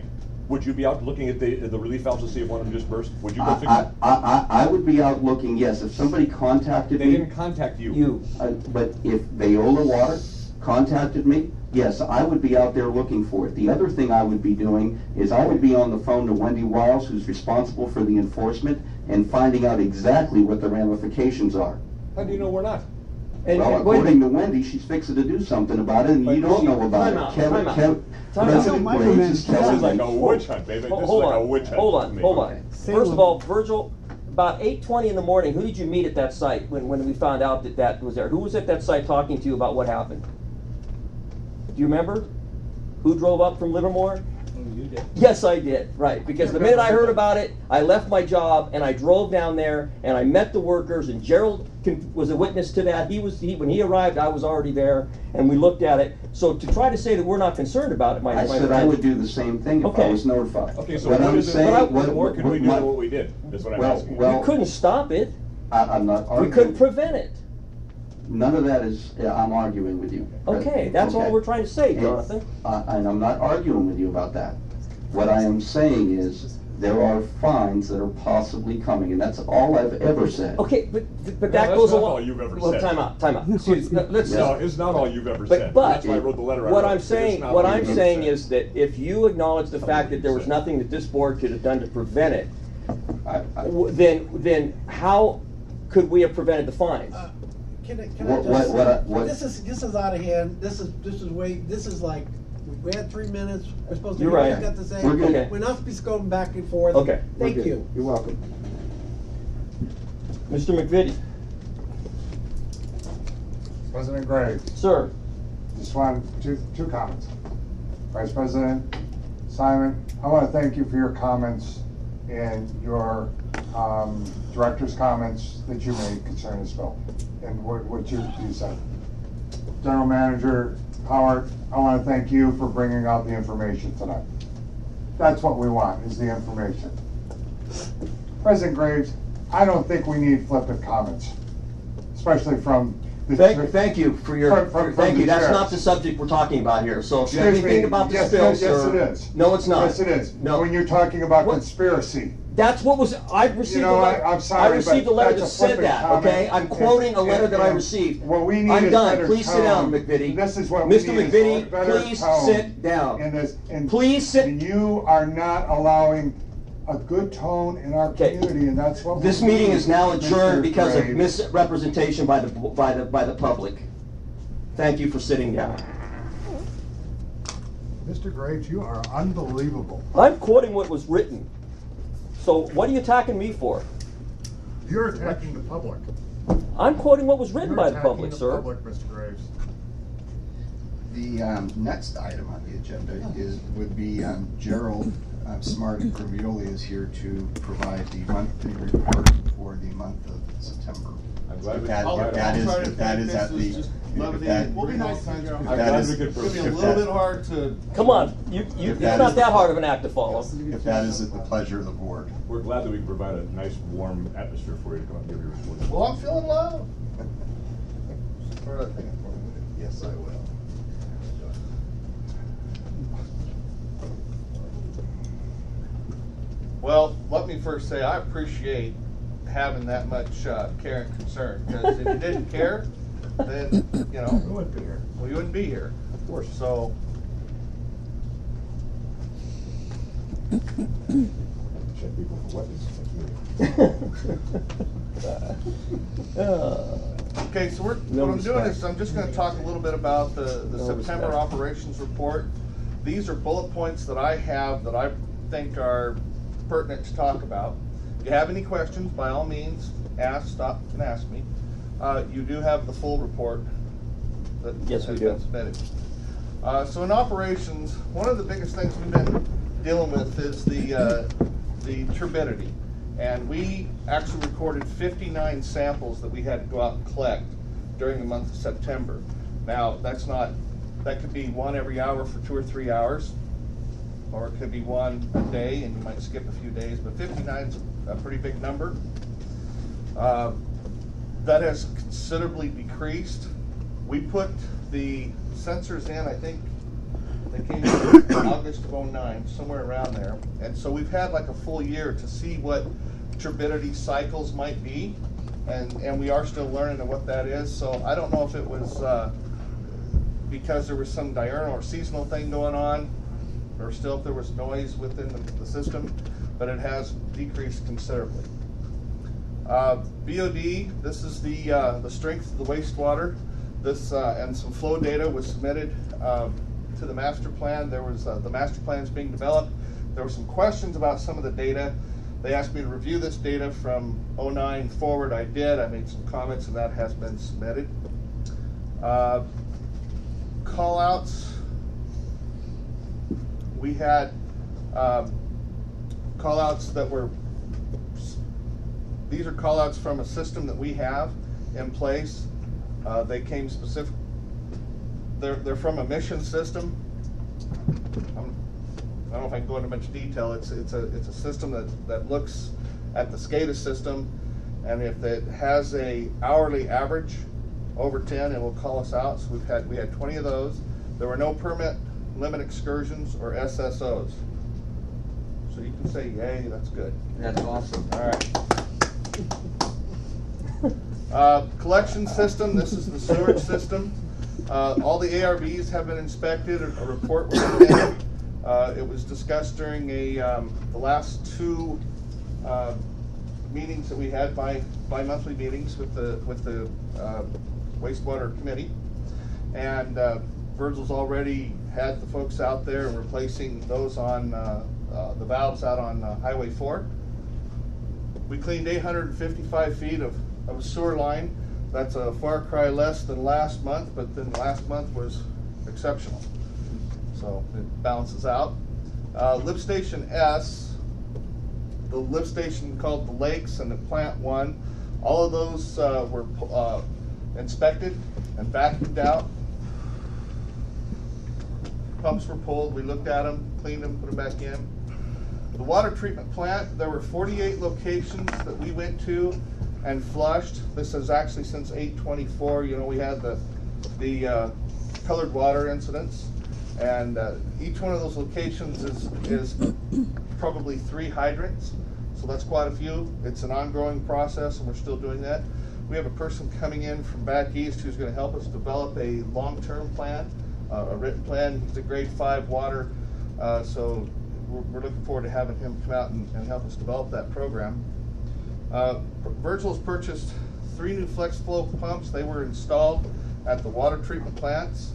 Would you be out looking at the relief valves to see if one of them just burst? Would you go fix it? I would be out looking, yes, if somebody contacted They me. didn't contact you. But if Veolia Water contacted me, yes, I would be out there looking for it. The other thing I would be doing is I would be on the phone to Wendy Wiles, who's responsible for the enforcement, and finding out exactly what the ramifications are. How do you know we're not? Well, according to Wendy, she's fixing to do something about it, and you don't know about it. President Graves is This is telling like me. a witch hunt, baby. This is Hold like a on, witch hunt. hold to on, me. hold on. First of all, Virgil, about 8:20 in the morning, who did you meet at that site when we found out that that was there? Who was at that site talking to you about what happened? Do you remember? Who drove up from Livermore? You did. Yes, I did, right. Because the minute I heard about it, I left my job and I drove down there and I met the workers, and Gerald was a witness to that. When he arrived, I was already there and we looked at it. So to try to say that we're not concerned about it, I said I would do the same thing if I was notified. Okay, so What what I'm is it? saying, What more could we do than what we did? That's what I'm asking. We couldn't stop it. I'm not arguing. We couldn't prevent it. None of that is, I'm arguing with you. Okay, that's all we're trying to say, Jonathan. And I'm not arguing with you about that. What I am saying is, there are fines that are possibly coming, and that's all I've ever said. Okay, but that that's goes not along. all you've ever Well, said. time out. Excuse me. Let's. No, it's not all you've ever said. But That's why I wrote the letter. I what wrote. I'm It's saying, not what all I'm you've ever saying said. is that if you acknowledge the fact that there was nothing that this board could have done to prevent it, then how could we have prevented the fines? Can I What- just, this is out of hand, this is like, we had 3 minutes, we're supposed to You're hear what right. you got to say. We're good. Okay. We're not supposed to go back and forth. Okay. Thank you. You're welcome. Mr. McVitie. President Graves, Sir. just want two comments. Vice President Simon, I want to thank you for your comments and your director's comments that you made concerning this bill and what you said. General Manager Howard, I want to thank you for bringing out the information tonight. That's what we want, is the information. President Graves, I don't think we need flippant comments, especially from the Thank you for your, thank you. That's not the subject we're talking about here. So if you have anything about the spill, yes, sir. it is. No, it's not. Yes, it is. No. When you're talking about conspiracy. That's what was, I received You know, a letter. I'm sorry, I received a but letter that that's a said flippant that, comment. okay? I'm quoting a letter that I And received. What we need I'm is done. better Please sit down, tone. McVitie. This is what we Mr. need is McVitie, better please tone sit down. in this, and Please sit. And you are not allowing a good tone in our community, and that's what This we meeting need, is now Mr. adjourned because of Graves. misrepresentation by the public. Thank you for sitting down. Mr. Graves, you are unbelievable. I'm quoting what was written. So what are you attacking me for? You're attacking the public. I'm quoting what was written You're by the attacking public, the sir. public, Mr. Graves. The next item on the agenda would be Gerald Smart and Gravioli is here to provide the monthly report for the month of September. I'm glad we That is at the. We'll be nice to you. I'm glad we could It's gonna be a prove little bit hard to. Come on, it's not that hard of an act to follow. If that is at the pleasure of the board. We're glad that we can provide a nice, warm atmosphere for you to come up and give your report. Well, I'm feeling low. Yes, I will. Well, let me first say I appreciate having that much care and concern, because if you didn't care, then, you know, We wouldn't be here. well, you wouldn't be here. Of course. So, Check people for weapons. okay, so what I'm doing is I'm just gonna talk a little bit about the September operations report. These are bullet points that I have that I think are pertinent to talk about. If you have any questions, by all means, stop and ask me. You do have the full report that Yes, we has do. been submitted. So in operations, one of the biggest things we've been dealing with is the turbidity. And we actually recorded 59 samples that we had to go out and collect during the month of September. Now, that could be one every hour for 2 or 3 hours, or it could be one a day, and you might skip a few days, but 59 is a pretty big number. That has considerably decreased. We put the sensors in, I think, They came in August of '09, somewhere around there. And so we've had like a full year to see what turbidity cycles might be. And we are still learning what that is. So I don't know if it was because there was some diurnal or seasonal thing going on, or still if there was noise within the system, but it has decreased considerably. BOD, this is the strength of the wastewater. This and some flow data was submitted to the master plan. There was the master plan is being developed. There were some questions about some of the data. They asked me to review this data from '09 forward. I did. I made some comments, and that has been submitted. Call-outs. We had call-outs that were. These are call-outs from a system that we have in place. They came specific. They're from a mission system. I don't know if I can go into much detail. It's a system that looks at the SCADA system, and if it has a hourly average over 10, it will call us out. So we had 20 of those. There were no permit limit excursions or SSOs. So you can say yay. That's good. That's awesome. All right. Collection system. This is the sewage system. All the ARVs have been inspected. A report was made. It was discussed during the last two meetings that we had bi-monthly meetings with the wastewater committee, and Virgil's already had the folks out there and replacing those on the valves out on Highway 4. We cleaned 855 feet of a sewer line. That's a far cry less than last month, but then last month was exceptional. So it balances out. Lift station S, the lift station called the Lakes and the Plant 1, all of those were inspected and vacuumed out. Pumps were pulled, we looked at them, cleaned them, put them back in. The water treatment plant, there were 48 locations that we went to and flushed. This is actually since 8/24. You know, we had the colored water incidents. And each one of those locations is probably 3 hydrants, so that's quite a few. It's an ongoing process, and we're still doing that. We have a person coming in from back east who's going to help us develop a long-term plan, a written plan. He's a grade 5 water, so we're looking forward to having him come out and help us develop that program. Virgil's purchased 3 new flex flow pumps. They were installed at the water treatment plants.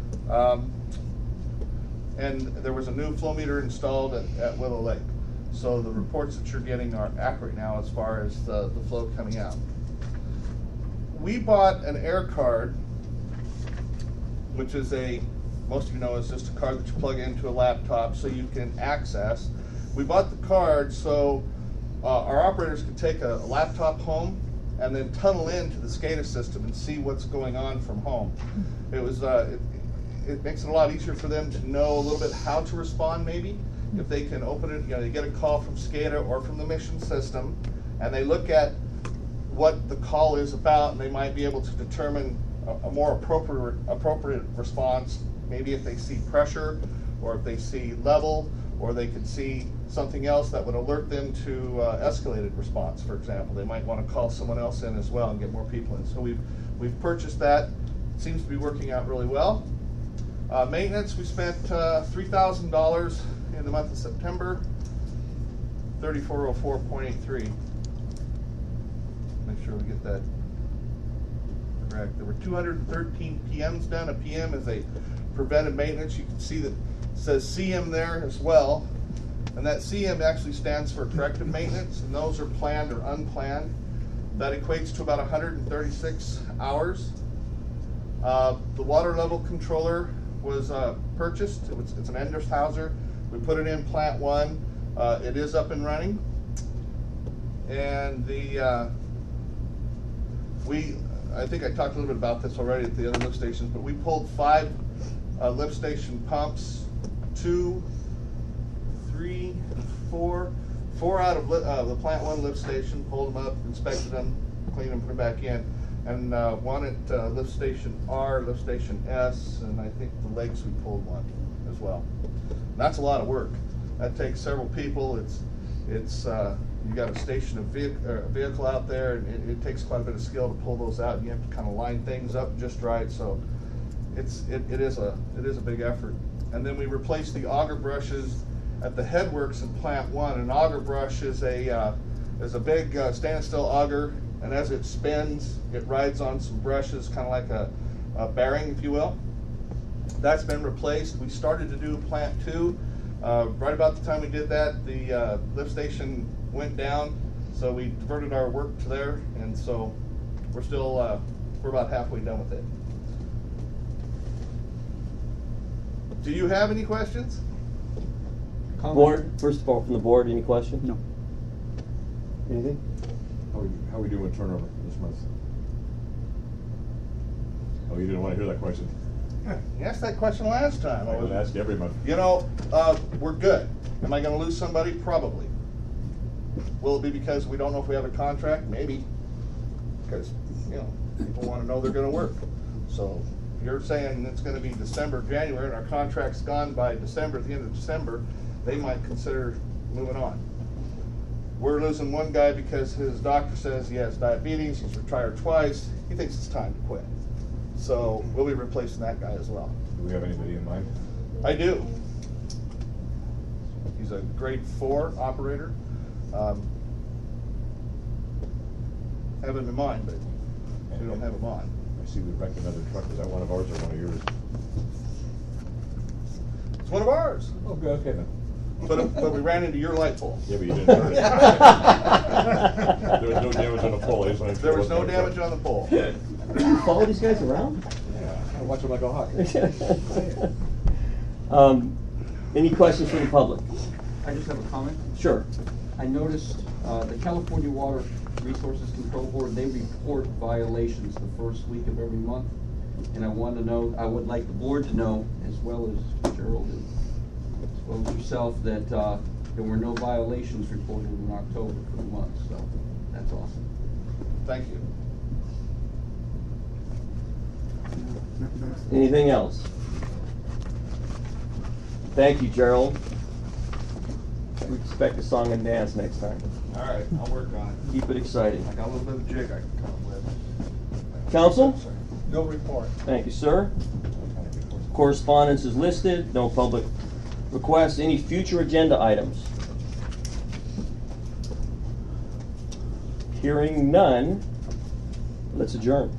And there was a new flow meter installed at Willow Lake. So the reports that you're getting are accurate now as far as the flow coming out. We bought an air card, which is most of you know, is just a card that you plug into a laptop so you can access. We bought the card so our operators could take a laptop home and then tunnel into the SCADA system and see what's going on from home. It was it makes it a lot easier for them to know a little bit how to respond, maybe. If they can open it, you know, they get a call from SCADA or from the mission system, and they look at what the call is about, and they might be able to determine a more appropriate response, maybe if they see pressure, or if they see level, or they could see something else that would alert them to escalated response, for example. They might want to call someone else in as well and get more people in. So we've purchased that. It seems to be working out really well. Maintenance, we spent $3,000 in the month of September, 3404.83. Make sure we get that correct. There were 213 PMs done. A PM is a preventive maintenance. You can see that it says CM there as well. And that CM actually stands for corrective maintenance, and those are planned or unplanned. That equates to about 136 hours. The water level controller was purchased. It's an Endershauser. We put it in Plant 1. It is up and running. And I think I talked a little bit about this already at the other lift stations, but we pulled 5 lift station pumps, 2, 3, 4 out of the Plant 1 lift station, pulled them up, inspected them, cleaned them, put them back in. and one at Lift Station R, Lift Station S, and I think the Lakes we pulled one as well. And that's a lot of work. That takes several people. It's you got to station a vehicle out there, and it takes quite a bit of skill to pull those out. And you have to kind of line things up just right. So it is a big effort. And then we replaced the auger brushes at the headworks in Plant 1. An auger brush is a big stainless steel auger, and as it spins, it rides on some brushes, kind of like a bearing, if you will. That's been replaced. We started to do Plant 2. Right about the time we did that, the lift station went down, so we diverted our work to there, and so we're still we're about halfway done with it. Do you have any questions? Board, first of all, from the board, any questions? No. Anything? How are we doing with turnover this month? Oh, you didn't want to hear that question? You asked that question last time. I would ask every month. You know, we're good. Am I going to lose somebody? Probably. Will it be because we don't know if we have a contract? Maybe. Because, you know, people want to know they're going to work. So you're saying it's going to be December, January, and our contract's gone by December, at the end of December, they might consider moving on. We're losing one guy because his doctor says he has diabetes, he's retired twice, he thinks it's time to quit. So we'll be replacing that guy as well. Do we have anybody in mind? I do. He's a grade 4 operator. Have him in mind, but we don't have him on. I see we wrecked another truck. Is that one of ours or one of yours? It's one of ours. Oh, good. Okay then. But we ran into your light pole. Yeah, but you didn't hurt it. There was no damage on the pole. There was no damage on the pole. You follow these guys around? Yeah, I watch them like a hawk. Any questions from the public? I just have a comment. Sure. I noticed the California Water Resources Control Board, they report violations the first week of every month. And I want to know, I would like the board to know, as well as Gerald and as well as yourself, that there were no violations reported in October for the month. So that's awesome. Thank you. Anything else? Thank you, Gerald. We expect a song and dance next time. All right, I'll work on it. Keep it exciting. I got a little bit of a jig I can come with. Council? No report. Thank you, sir. Correspondence is listed, no public requests. Any future agenda items? Hearing none, let's adjourn.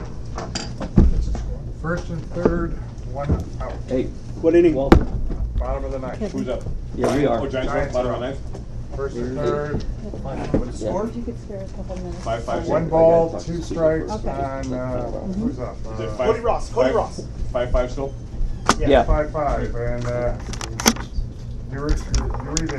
First and third, one out. Hey, what inning? Welcome. Bottom of the ninth. Who's up? Yeah, we are. Oh, Giants up, bottom of the ninth? First and third. What is the score? If you could spare a couple minutes. 5-5. One ball, 2 strikes, Okay. and who's up? Is it Cody Ross. 5-5 still? Yeah. 5-5, and you either